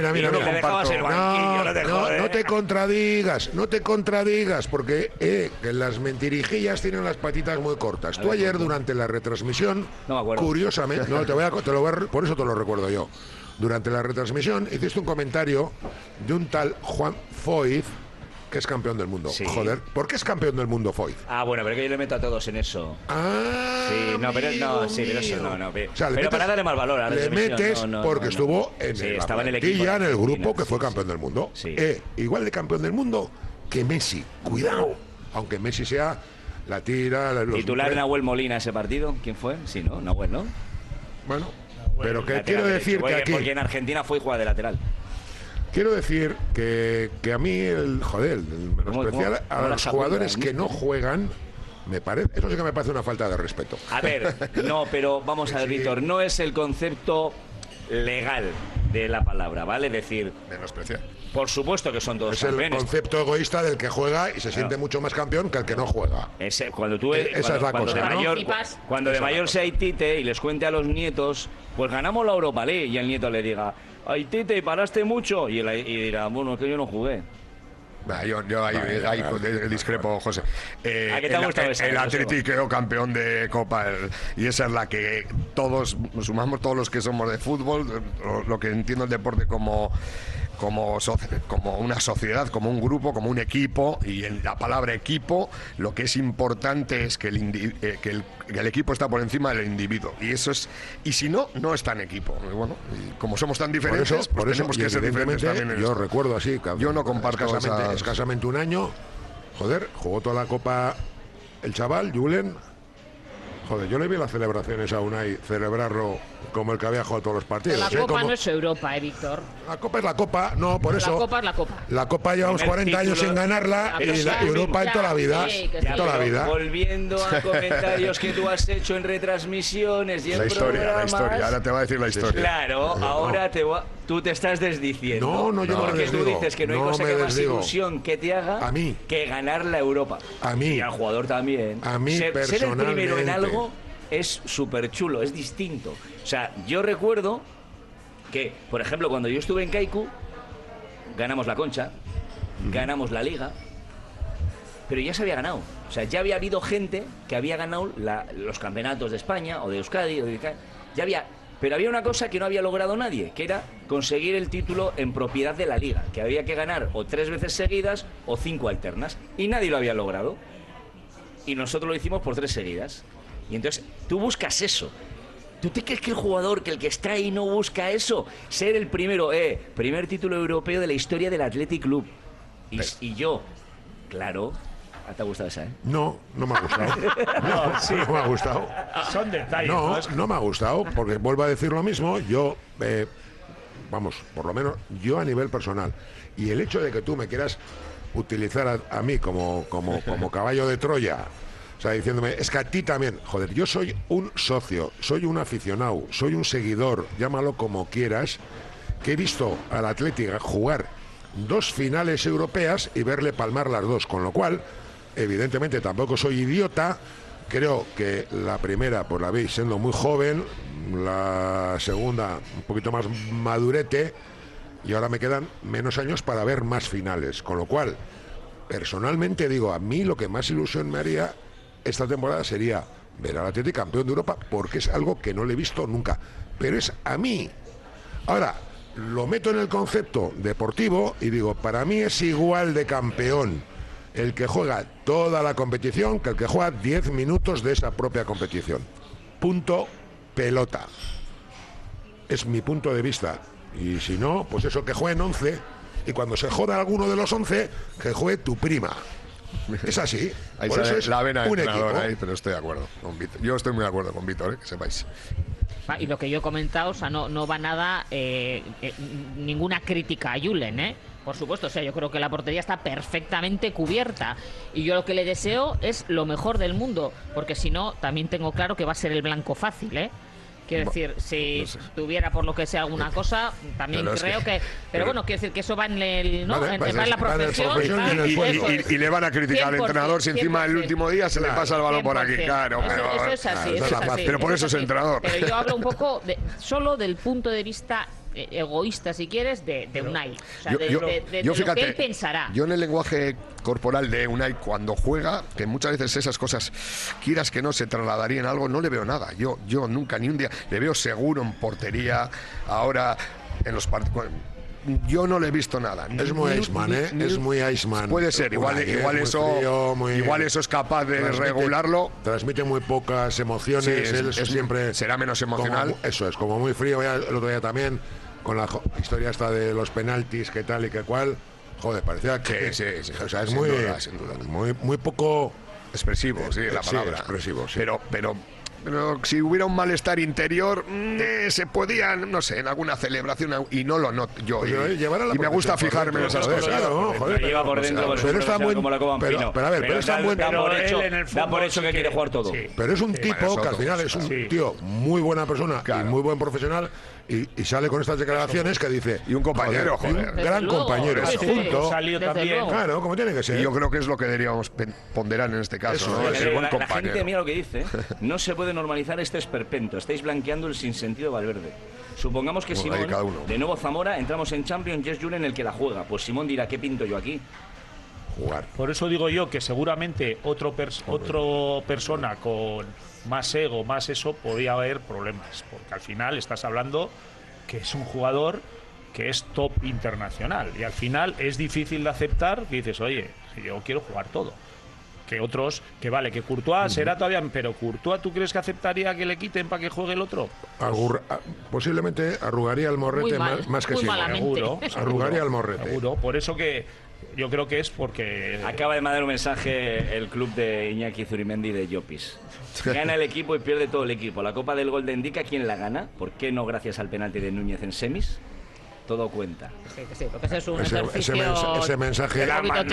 No te contradigas, porque que las mentirijillas tienen las patitas muy cortas. Tú ayer durante la retransmisión, curiosamente, por eso te lo recuerdo yo. Durante la retransmisión hiciste un comentario de un tal Juan Foyth, que es campeón del mundo. Sí. Joder, ¿por qué es campeón del mundo Foyth? Bueno, pero que yo le meto a todos en eso. Sí, no, pero no, sí, pero eso no. O sea, pero para darle más valor a la le metes porque estuvo en el equipo, en el grupo que fue campeón del mundo. Sí. Igual de campeón del mundo que Messi. Cuidado. Aunque Messi sea la tira... ¿Titular Nahuel Molina ese partido? ¿Quién fue? Sí, ¿no? Nahuel, ¿no? Bueno, pero que quiero decir que aquí... Porque en Argentina fue jugar de lateral. Quiero decir que a mí el menospreciar a los jugadores que no juegan, me parece, eso sí que me parece una falta de respeto. A ver, no, pero vamos a ver, Víctor, no es el concepto legal de la palabra, ¿vale? Es decir, menospreciar. Por supuesto que son todos es campeones. El concepto egoísta del que juega y se siente mucho más campeón que el que no juega. Cuando de mayor sea Tite y les cuente a los nietos, pues ganamos la Europa League, y el nieto le diga, ay Tite, paraste mucho, y dirá, bueno, es que yo no jugué. Yo ahí discrepo, José. El Atleti quedó campeón de Copa y esa es la que todos, sumamos todos los que somos de fútbol, lo que entiendo el deporte como una sociedad, como un grupo, como un equipo, y en la palabra equipo lo que es importante es que el equipo está por encima del individuo, y eso es, y si no está en equipo. Y bueno, y como somos tan diferentes, por eso tenemos que ser diferentes también. Yo recuerdo así, yo no comparto escasamente un año, jugó toda la Copa el chaval, Julen. Joder, yo le vi las celebraciones a Unai celebrarlo como el que había jugado todos los partidos. Pero la Copa no es Europa, Víctor. La Copa es la Copa, no, por eso. La Copa es la Copa. La Copa llevamos 40 años sin ganarla y Europa en toda la vida. Toda la vida. Volviendo a comentarios que tú has hecho en retransmisiones y en la historia, ahora te va a decir la historia. Claro, ahora tú te estás desdiciendo. No, yo no me porque desdigo. tú dices que no hay cosa que más ilusión que te haga a mí que ganar la Europa. A mí. Y al jugador también. A mí personalmente. Ser el primero en algo es súper chulo, es distinto. O sea, yo recuerdo que, por ejemplo, cuando yo estuve en Kaiku, ganamos la Concha, ganamos la Liga, pero ya se había ganado. O sea, ya había habido gente que había ganado los campeonatos de España o de Euskadi, pero había una cosa que no había logrado nadie, que era conseguir el título en propiedad de la Liga, que había que ganar o 3 veces seguidas o 5 alternas, y nadie lo había logrado. Y nosotros lo hicimos por 3 seguidas. Y entonces tú buscas eso. ¿Tú te crees que el jugador, que el que está ahí no busca eso? Ser el primero, primer título europeo de la historia del Athletic Club. Y yo, claro... ¿Te ha gustado esa, No me ha gustado. No me ha gustado. Son detalles. No me ha gustado, porque vuelvo a decir lo mismo. Yo, vamos, por lo menos yo a nivel personal. Y el hecho de que tú me quieras utilizar a mí como caballo de Troya, o sea, diciéndome, es que a ti también, joder, yo soy un socio, soy un aficionado, soy un seguidor, llámalo como quieras, que he visto al Atlético jugar 2 finales europeas y verle palmar las 2, con lo cual... Evidentemente tampoco soy idiota. Creo que la primera pues la vi siendo muy joven, la segunda un poquito más madurete, y ahora me quedan menos años para ver más finales, con lo cual personalmente digo, a mí lo que más ilusión me haría esta temporada sería ver al Atlético campeón de Europa, porque es algo que no le he visto nunca, pero es a mí. Ahora lo meto en el concepto deportivo y digo, para mí es igual de campeón el que juega toda la competición que el que juega 10 minutos de esa propia competición. Punto pelota. Es mi punto de vista. Y si no, pues eso, que jueguen 11, y cuando se joda alguno de los 11, que juegue tu prima. Es así. Ahí por eso es la vena un equipo. Ahí, pero estoy de acuerdo con Víctor. Yo estoy muy de acuerdo con Víctor, que sepáis. Y lo que yo he comentado, o sea, no va nada, ninguna crítica a Julen, por supuesto, o sea, yo creo que la portería está perfectamente cubierta y yo lo que le deseo es lo mejor del mundo, porque si no, también tengo claro que va a ser el blanco fácil, Quiero decir, si tuviera por lo que sea alguna cosa, también creo que... Pero bueno, quiero decir que eso va en el, ¿no? va en la profesión. Y le van a criticar al entrenador si encima el último día se le pasa el balón por aquí. Claro, eso es así, eso es así. Pero por eso es entrenador. Pero yo hablo un poco solo del punto de vista egoísta, si quieres, de Unai. O sea, de lo que él pensará. Yo en el lenguaje corporal de Unai, cuando juega, que muchas veces esas cosas, quieras que no, se trasladarían a algo, no le veo nada. Yo nunca, ni un día, le veo seguro en portería, ahora en los partidos... Yo no le he visto nada. Es muy Iceman, es muy Iceman. Puede ser, igual eso es capaz de regularlo. Transmite muy pocas emociones, sí, él siempre será menos emocional. Eso es, como muy frío. El otro día también, con la historia esta de los penaltis, que tal y que cual. Joder, parecía que... Sí, o sea, es muy, sin duda. Muy poco... Expresivo, sí, la palabra. Expresivo, sí. Pero si hubiera un malestar interior, se podía, no sé, en alguna celebración, y no lo noto yo. Y me gusta fijarme en esas cosas. Lleva por dentro, pero está muy como la copa pero a ver, pero está buen. Da por hecho que quiere jugar todo. Pero es un tipo que al final es un tío muy buena persona y muy buen profesional. Y sale con estas declaraciones que dice... Y un compañero, joder. Un gran compañero. Junto. Salió también. Claro, como tiene que ser. Y yo creo que es lo que deberíamos ponderar en este caso, ¿no? Es buen compañero. La gente, mira lo que dice. No se puede normalizar este esperpento. Estáis blanqueando el sinsentido Valverde. Supongamos que Simón, de nuevo Zamora, entramos en Champions y es Julen el que la juega. Pues Simón dirá, ¿qué pinto yo aquí? Jugar. Por eso digo yo que seguramente otro persona con más ego, más eso, podía haber problemas, porque al final estás hablando que es un jugador que es top internacional y al final es difícil de aceptar que dices, oye, yo quiero jugar todo. Que otros, que vale, que Courtois será todavía, pero Courtois, ¿tú crees que aceptaría que le quiten para que juegue el otro? Posiblemente arrugaría el morrete más que Simón. Seguro, arrugaría el morrete. Seguro, por eso que yo creo que es porque... Acaba de mandar un mensaje el club de Iñaki Zurimendi de Llopis. Gana el equipo y pierde todo el equipo. La Copa del Golden indica quién la gana. ¿Por qué no gracias al penalti de Núñez en semis? Todo cuenta. Sí, porque ese es un ejercicio ese mensaje,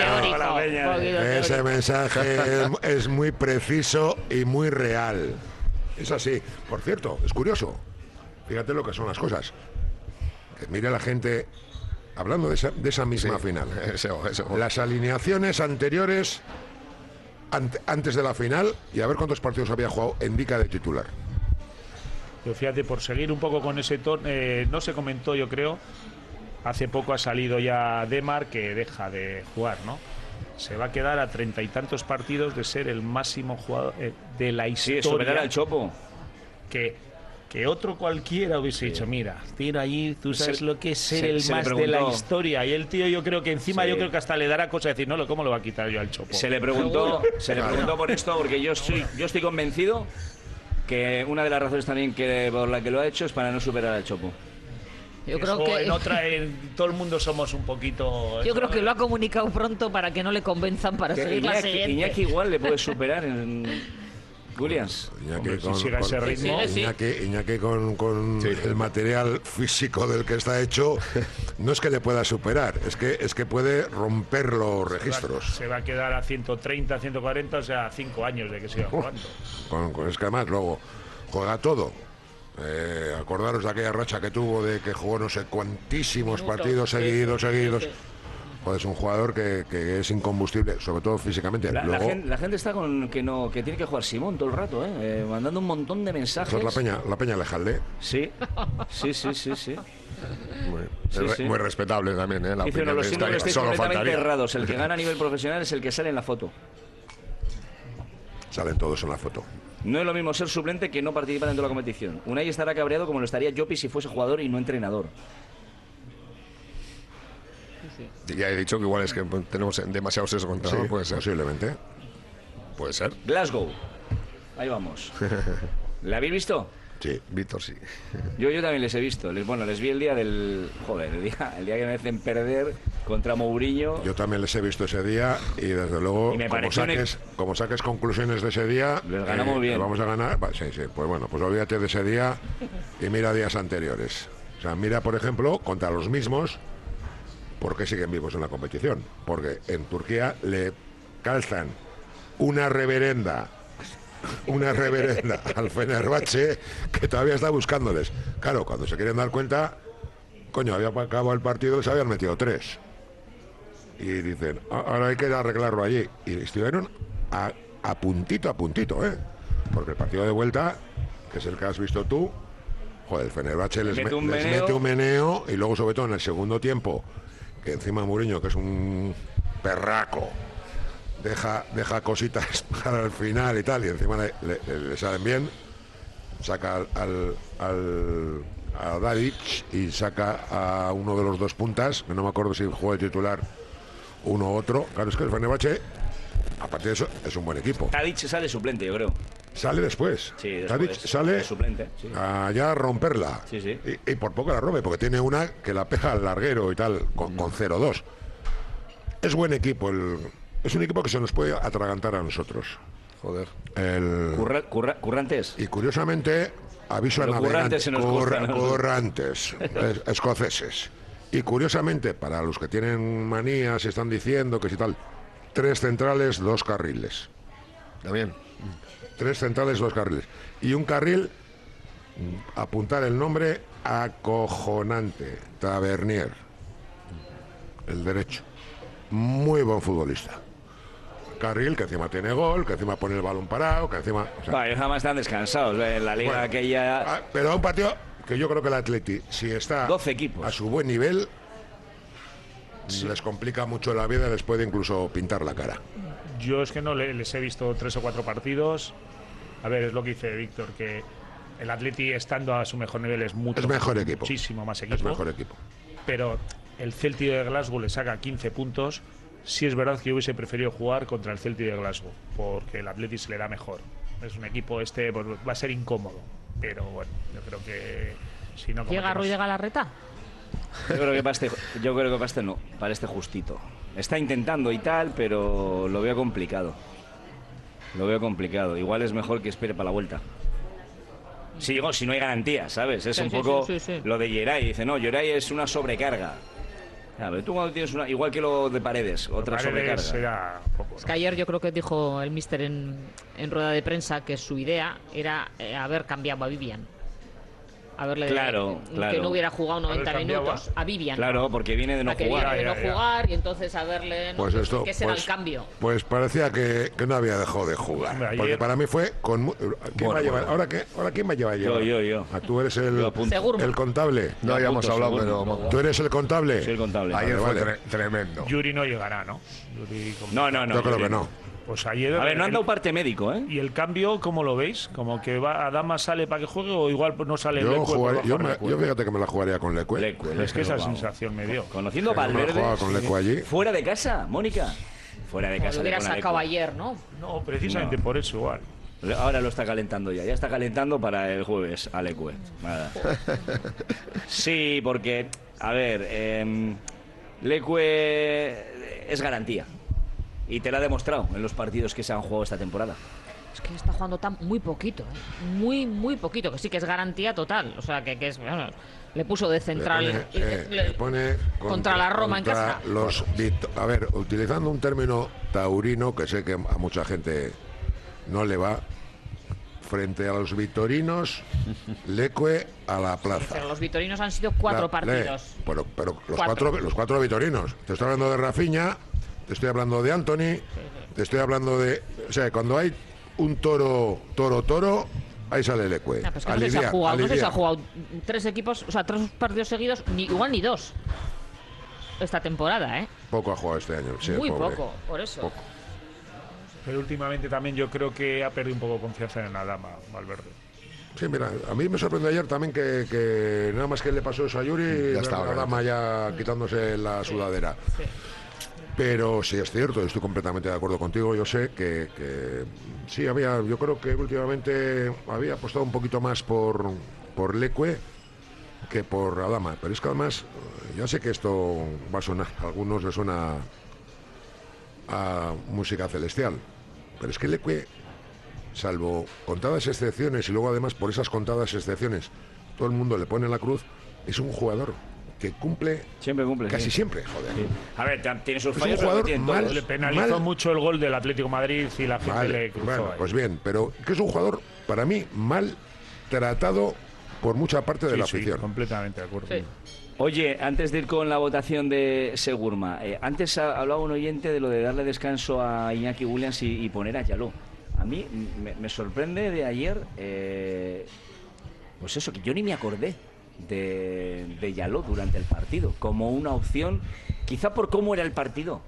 ese mensaje es muy preciso y muy real. Es así. Por cierto, es curioso. Fíjate lo que son las cosas. Que mire la gente... Hablando de esa misma final, eso. Las alineaciones anteriores antes de la final y a ver cuántos partidos había jugado Endica de titular. Pero fíjate, por seguir un poco con ese tono, no se comentó, yo creo, hace poco ha salido ya Demar que deja de jugar, ¿no? Se va a quedar a 30 y tantos partidos de ser el máximo jugador de la historia. Sí, superar al Chopo. Que otro cualquiera hubiese dicho, mira, tira allí, tú sabes lo que es ser el más de la historia. Y el tío, yo creo que encima, yo creo que hasta le dará cosa de decir, no, ¿cómo lo va a quitar yo al Chopo? Se le preguntó por esto, porque yo estoy convencido Que una de las razones también por la que lo ha hecho es para no superar al Chopo. Yo creo que todo el mundo somos un poquito. yo creo que lo ha comunicado pronto para que no le convenzan para seguir la siguiente. Iñaki igual le puede superar en Williams. Hombre, si sigue ese ritmo. Sí. Iñaki con el material físico del que está hecho, no es que le pueda superar, es que puede romper los registros. Se va a quedar a 130, 140, o sea, 5 años de que siga jugando. Es que además luego juega todo. Acordaros de aquella racha que tuvo de que jugó no sé cuantísimos partidos seguidos. Sí. Joder, es un jugador que es incombustible, sobre todo físicamente. La Luego, gente está con que tiene que jugar Simón todo el rato, mandando un montón de mensajes. eso es la peña Lejalde. Sí. Muy respetable también, la Dice uno, opinión lo de siento esta, que estéis solo completamente faltaría. errados. El que gana a nivel profesional es el que sale en la foto. Salen todos en la foto. No es lo mismo ser suplente que no participar dentro de la competición. Unai estará cabreado como lo estaría Llopi si fuese jugador y no entrenador. Ya he dicho que igual es que tenemos demasiado sesgo contra Sí, puede ser. posiblemente. Puede ser. Glasgow. Ahí vamos. ¿La habéis visto? Sí. Víctor, sí. Yo también les he visto. Les vi el día del... Joder, el día que me hacen perder contra Mourinho. Yo también les he visto ese día y desde luego, Y me como pareció saques conclusiones de ese día, Les ganamos bien. Vamos a ganar. Sí, pues bueno, pues olvídate de ese día y mira días anteriores. O sea, mira, por ejemplo, contra los mismos, ¿por qué siguen vivos en la competición? Porque en Turquía le calzan una reverenda al Fenerbahce que todavía está buscándoles. Claro, cuando se quieren dar cuenta, coño, había acabado el partido y se habían metido 3. Y dicen, ahora hay que arreglarlo allí. Y estuvieron a puntito, porque el partido de vuelta, que es el que has visto tú, joder, el Fenerbahce les mete un meneo, y luego sobre todo en el segundo tiempo, que encima Mourinho, que es un perraco, deja cositas para el final y tal, y encima le salen bien, saca a Dadic y saca a uno de los dos puntas, que no me acuerdo si juega de titular uno u otro. Claro, es que el Fenerbahce, aparte de eso, es un buen equipo. Tadic sale suplente, yo creo. Sale después. Sí, después. Tadic sale De suplente, sí. allá a romperla. Sí. Y por poco la rompe, porque tiene una que la peja al larguero y tal, con 0-2. Es buen equipo. Es un equipo que se nos puede atragantar a nosotros. Joder. Currantes. Y curiosamente, aviso a Pero currantes se nos gustan, ¿no? currantes, escoceses. Y curiosamente, para los que tienen manías y están diciendo que si tal, 3 centrales, 2 carriles. También. 3 centrales, 2 carriles. Y un carril, apuntar el nombre, acojonante, Tavernier, el derecho. Muy buen futbolista. Carril, que encima tiene gol, que encima pone el balón parado, que encima... O sea, Vale, jamás están descansados. En la liga bueno, aquella... pero a un partido que yo creo que el Atleti, si está 12 equipos. a su buen nivel, les complica mucho la vida, les puede incluso pintar la cara. Yo es que no les he visto 3 o 4 partidos. A ver, es lo que dice Víctor, que el Atleti estando a su mejor nivel es mejor equipo. Muchísimo más equipo. Es mejor equipo. Pero el Celtic de Glasgow le saca 15 puntos. Sí es verdad que yo hubiese preferido jugar contra el Celtic de Glasgow, porque el Atleti se le da mejor. Es un equipo pues, va a ser incómodo, pero bueno, yo creo que si no ¿Llega Ruiz de Galarreta? Yo creo que para este no, para este justito. Está intentando y tal, pero lo veo complicado. Igual es mejor que espere para la vuelta. Si no hay garantías, ¿sabes? Es un poco lo de Geray. Dice, no, Geray es una sobrecarga. A ver, tú cuando tienes una... Igual que lo de Paredes, otra sobrecarga. Era poco, ¿no? Es que ayer yo creo que dijo el míster en rueda de prensa que su idea era haber cambiado a Vivian. Haberle Claro. Que no hubiera jugado 90 Haber cambiado minutos a Vivian. Claro, porque viene de no Que jugar. viene de no jugar y entonces haberle... Pues esto, que ese era el cambio. Pues parecía que no había dejado de jugar. Hombre, ayer- Porque para mí fue con... ¿Quién va a llevar? ¿Ahora quién va a llevar? Yo. Ah, tú eres Yo apunto. Seguro. el contable. No habíamos Apunto, hablado, seguro. pero Tú eres el contable. Soy el contable. ayer Vale, fue vale. tremendo. Yuri no llegará, ¿no? No. Yo creo que no. Pues ayer... A ver, no han dado parte médico, ¿eh? ¿Y el cambio cómo lo veis? ¿Como que Adama sale para que juegue o igual no sale Yo, Leque por jugaría- bajar yo, Leque? yo fíjate que me la jugaría con Leque. Leque, Es que esa vamos. sensación me dio. Conociendo a Yo me la Valverde. jugaba con Leque allí. Fuera de casa, Mónica. Fuera de Como casa. lo hubiera le pone a sacado Leque. ayer, ¿no? No, precisamente No. por eso igual. Ahora lo está calentando ya está calentando para el jueves, Alecue. Nada. Sí, porque, a ver, Lecue es garantía. Y te lo ha demostrado en los partidos que se han jugado esta temporada. Es que está jugando muy poquito, muy poquito, que sí que es garantía total. O sea, que es... Bueno, le puso de central le pone contra la Roma contra en casa. A ver, utilizando un término taurino que sé que a mucha gente no le va, frente a los vitorinos, Lecue a la plaza. Pero los vitorinos han sido 4 partidos. Pero los cuatro vitorinos. Te estoy hablando de Rafinha, te estoy hablando de Anthony, te estoy hablando de... O sea, cuando hay un toro, ahí sale Lecue. No, pues que no sé si ha jugado 3 equipos, o sea, 3 partidos seguidos, igual ni 2 esta temporada, ¿eh? Poco ha jugado este año. Sí, muy pobre. poco, por eso. Poco. Pero últimamente también yo creo que ha perdido un poco confianza en Adama, Valverde. Sí, mira, a mí me sorprendió ayer también que nada más que le pasó eso a Yuri, Ya está, Adama ya quitándose la sudadera. Sí. Pero sí es cierto, estoy completamente de acuerdo contigo. Yo sé que sí yo creo que últimamente había apostado un poquito más por Lecue que por Adama. Pero es que además, ya sé que esto va a sonar, a algunos les suena a música celestial, pero es que Lecue, salvo contadas excepciones, y luego además por esas contadas excepciones todo el mundo le pone la cruz, es un jugador que siempre cumple, casi sí. siempre, joder. Sí. A ver, tiene sus Es fallos, un jugador pero tiene mal. todos. Le penalizó mucho el gol del Atlético de Madrid y la gente le cruzó. Bueno, ahí. pues bien, pero que es un jugador, para mí, mal tratado por mucha parte de la Sí, afición. completamente de acuerdo. Sí. Oye, antes de ir con la votación de Segurma, antes hablaba un oyente de lo de darle descanso a Iñaki Williams y poner a Yaló. A mí me sorprende de ayer, pues eso, que yo ni me acordé de Yaló durante el partido, como una opción, quizá por cómo era el partido.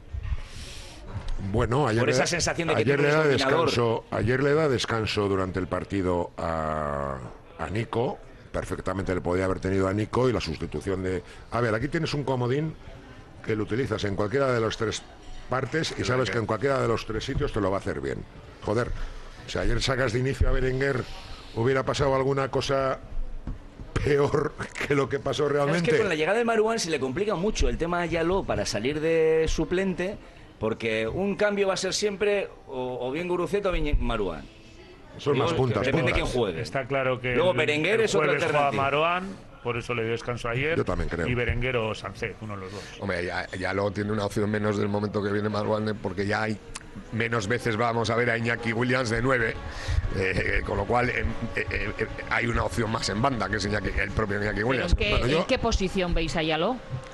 Bueno, ayer, Por esa sensación de que ayer tú le eres da dominador. descanso, ayer le da descanso durante el partido a Nico. Perfectamente le podía haber tenido a Nico, y la sustitución de... A ver, aquí tienes un comodín que lo utilizas en cualquiera de las 3 partes y sabes que en cualquiera de los 3 sitios te lo va a hacer bien. Joder, si ayer sacas de inicio a Berenguer, hubiera pasado alguna cosa peor que lo que pasó Es realmente. que con la llegada de Marouane se le complica mucho el tema a Yaló para salir de suplente, porque un cambio va a ser siempre o bien Guruceta o bien Marouane. Son más puntas. Depende de quién puntas. juegue. Está claro que Luego Berenguer es otra jueves juega alternativa. Marouane, por eso le dio descanso ayer. Yo también creo. Y Berenguer o Sancet, uno de los dos. Hombre, ya lo tiene una opción menos del momento que viene Marouane, porque ya hay menos veces vamos a ver a Iñaki Williams de 9, con lo cual hay una opción más en banda, que es el propio Iñaki Pero Williams. es que, Bueno, ¿en qué posición veis a Yaló?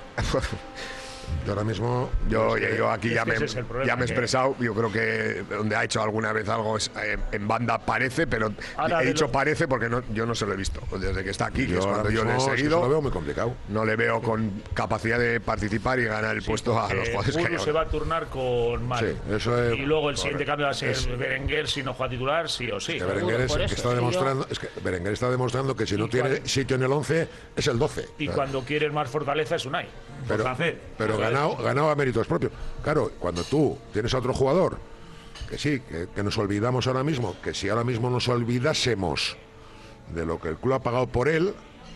Yo ahora mismo... Yo aquí ya me ese es el problema, he que- expresado. Yo creo que donde ha hecho alguna vez algo es en banda parece, pero Ahora he de dicho lo- parece porque yo no se lo he visto. Desde que está aquí, que es ahora cuando yo le he mismo es que seguido, se lo veo muy complicado. no le veo con capacidad de participar y ganar el puesto a los jugadores que hay Guru se ahora. va a turnar con Mario. Sí, eso es- Y luego el siguiente correcto. cambio va a ser Es- Berenguer, si no juega titular, sí o sí. Que Berenguer es por el eso, que está sí, demostrando, es que Berenguer está demostrando que si no Y tiene cuando- sitio en el 11 es el 12. Y cuando quieres más fortaleza es Unai. Por Sancet. Pero Eso es. ganado a méritos propios. Claro, cuando tú tienes a otro jugador, que sí, que nos olvidamos ahora mismo, que si ahora mismo nos olvidásemos de lo que el club ha pagado por él,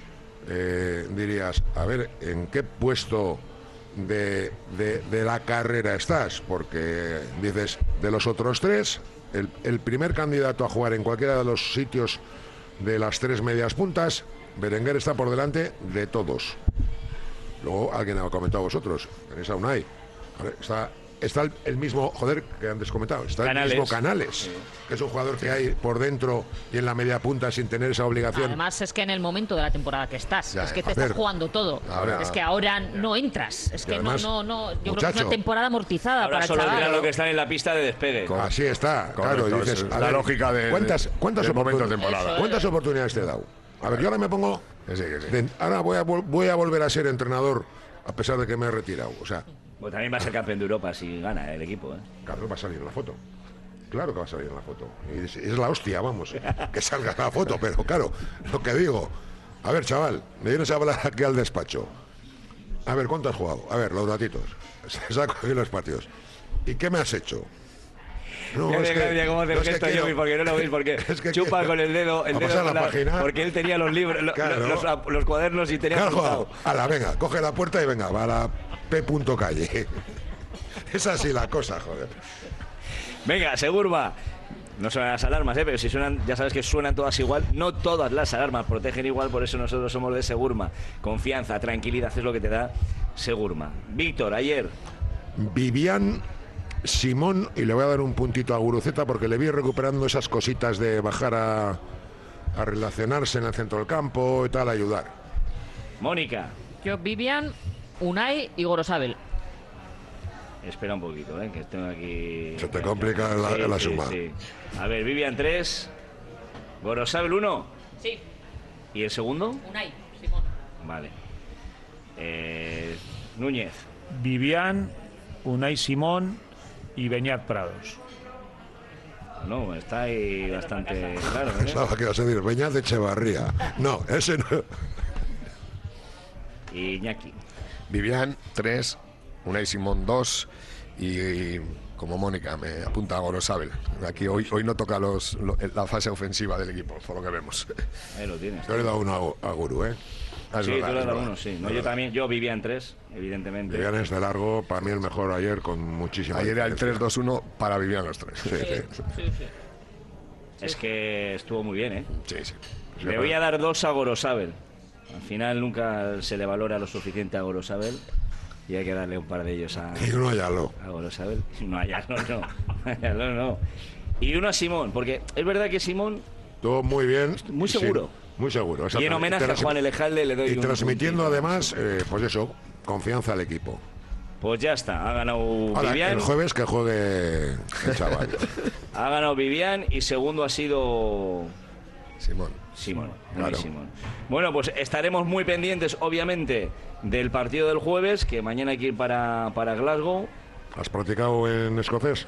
dirías, a ver, ¿en qué puesto de la carrera estás? Porque dices, de los otros 3, el primer candidato a jugar en cualquiera de los sitios de las 3 medias puntas, Berenguer está por delante de todos. Luego alguien ha comentado vosotros, tenéis a Unai. A ver, está el mismo, joder, que antes comentado, está Canales. el mismo Canales, que es un jugador que hay por dentro y en la media punta sin tener esa obligación. Además es que en el momento de la temporada que estás, Ya, es que a te ver, estás jugando todo. ahora- Es que ahora no entras. Es Y que además, yo creo que es muchacho, una temporada amortizada Ahora para el solo chaval. dirán lo que están en la pista de despegue. Así está, Correcto, claro. Y dices, esa es a la ver, lógica ¿cuántas del momento de oportunidades- temporada. ¿Cuántas oportunidades te he dado? A ver, yo ahora me pongo... Sí, sí. Ahora voy a volver a ser entrenador a pesar de que me he retirado. O sea, Pues también va a ser campeón de Europa si gana el equipo. claro, va a salir en la foto. Claro que va a salir en la foto. Y es la hostia, vamos, que salga en la foto. Pero claro, lo que digo, a ver, chaval, me vienes a hablar aquí al despacho. A ver, ¿cuánto has jugado? A ver, los datitos. Saco aquí los partidos. ¿Y qué me has hecho? No, Qué es que- gracia cómo hace el no, es que gesto, quiero- Yomi, porque no lo veis, porque Es que chupa quiero- con el dedo, a pasar la página. porque él tenía los libros, Claro. los cuadernos y tenía Claro, apuntado. a la venga, coge la puerta y venga, va a la P. calle. Es así la cosa, joder. Venga, Segurba. No suenan las alarmas, pero si suenan, ya sabes que suenan todas igual. No todas las alarmas protegen igual, por eso nosotros somos de Segurma. Confianza, tranquilidad, es lo que te da Segurma. Víctor, ayer, Vivian, Simón, y le voy a dar un puntito a Guruceta porque le vi recuperando esas cositas de bajar a relacionarse en el centro del campo y tal, ayudar. Mónica. Yo, Vivian, Unai y Gorosabel. Espera un poquito, que tengo aquí... Se te complica la suma. Sí. A ver, Vivian 3, Gorosabel 1. Sí, ¿Y el segundo? Unai, Simón. Vale. Núñez. Vivian, Unai Simón y Beñat Prados. No, está ahí bastante claro. Pensaba que ibas a decir Beñat de Echevarría. No, ese no. Y Iñaki. Vivian, 3, Unai Simón, 2 y como Mónica me apunta a Gorosabel. Aquí hoy no toca la fase ofensiva del equipo, por lo que vemos. Ahí lo tienes. Yo le he dado uno a Guru, ¿eh? Es Sí, verdad, tú le es has dado verdad. uno, sí. No, yo también, yo vivía en 3, evidentemente. Vivian es de largo, para mí el mejor ayer con muchísima Ayer era el diferencia. 3-2-1 para Vivian los 3. Sí, sí. Sí. Es que estuvo muy bien, ¿eh? Sí, sí. Le voy a dar 2 a Gorosabel. Al final nunca se le valora lo suficiente a Gorosabel y hay que darle un par de ellos a Y uno ya lo. Gorosabel. No, a Ayalo no. A Ayalo no. Y uno a Simón, porque es verdad que Simón, Todo muy bien. Muy sí, seguro. muy seguro. y en exactamente. homenaje a Juan Elejalde le doy Y un transmitiendo puntito. además, pues eso, confianza al equipo. Pues ya está, ha ganado Ahora, Vivian. el jueves que juegue el chaval. Ha ganado Vivian y segundo ha sido Simón. Simón. Claro. Simón. Bueno, pues estaremos muy pendientes, obviamente, del partido del jueves, que mañana hay que ir para Glasgow. ¿Has practicado en escocés?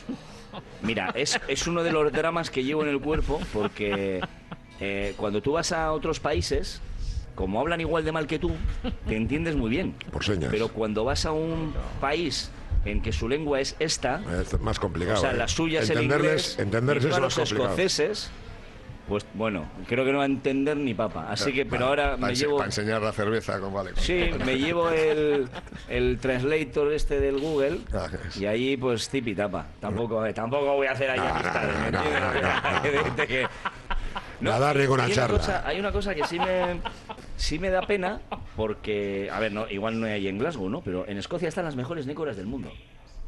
Mira, es uno de los dramas que llevo en el cuerpo, porque cuando tú vas a otros países, como hablan igual de mal que tú, te entiendes muy bien. Por señas. Pero cuando vas a un país en que su lengua es esta, Es más complicado. o sea, ¿eh? la suya es el inglés, Entenderles y tú a es los más complicado. escoceses, pues bueno, creo que no va a entender ni papa. Así que, pero ahora me llevo... Para enseñar la cerveza con vale. Sí, me llevo el translator este del Google Ah, y ahí pues tip y tapa. Tampoco voy a hacer ahí amistades, ¿me entiendes? De que- Nada, ni con una hay charla. hay una cosa que sí me da pena porque, a ver, no, igual no hay en Glasgow, ¿no? Pero en Escocia están las mejores nécoras del mundo.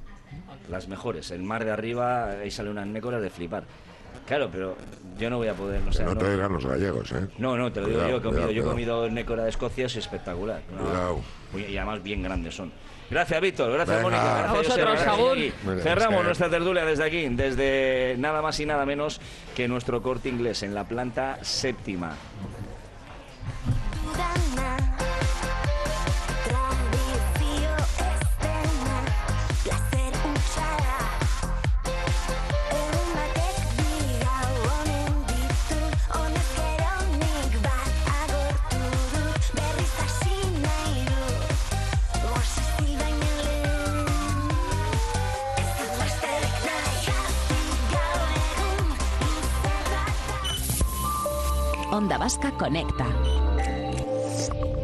Las mejores. El mar de arriba, ahí sale unas nécoras de flipar. Claro, pero yo no voy a poder, o sea, No no- te digan los gallegos, ¿eh? no, te lo digo Cuidado, yo, he comido, cuidado, yo he cuidado. comido nécora de Escocia, es espectacular. ¿no? Cuidado. Y además bien grandes son. Gracias, Víctor. Gracias, Venga. Mónica. Gracias, A vosotros, Joseba, gracias, Saúl. Iñaki. Muy bien, Cerramos sí. nuestra tertulia desde aquí, desde nada más y nada menos que nuestro Corte Inglés en la planta séptima. Dana, tradizio ez dena, plazer utxara. Egun batek bi gau honen ditu, honezkero nik bat agortu dut, berriz hasi nahi dut, gozazi baina lehen. Ez dut lasterrik nahi, zazpi gau egun, izan bat. Onda Vasca Conecta.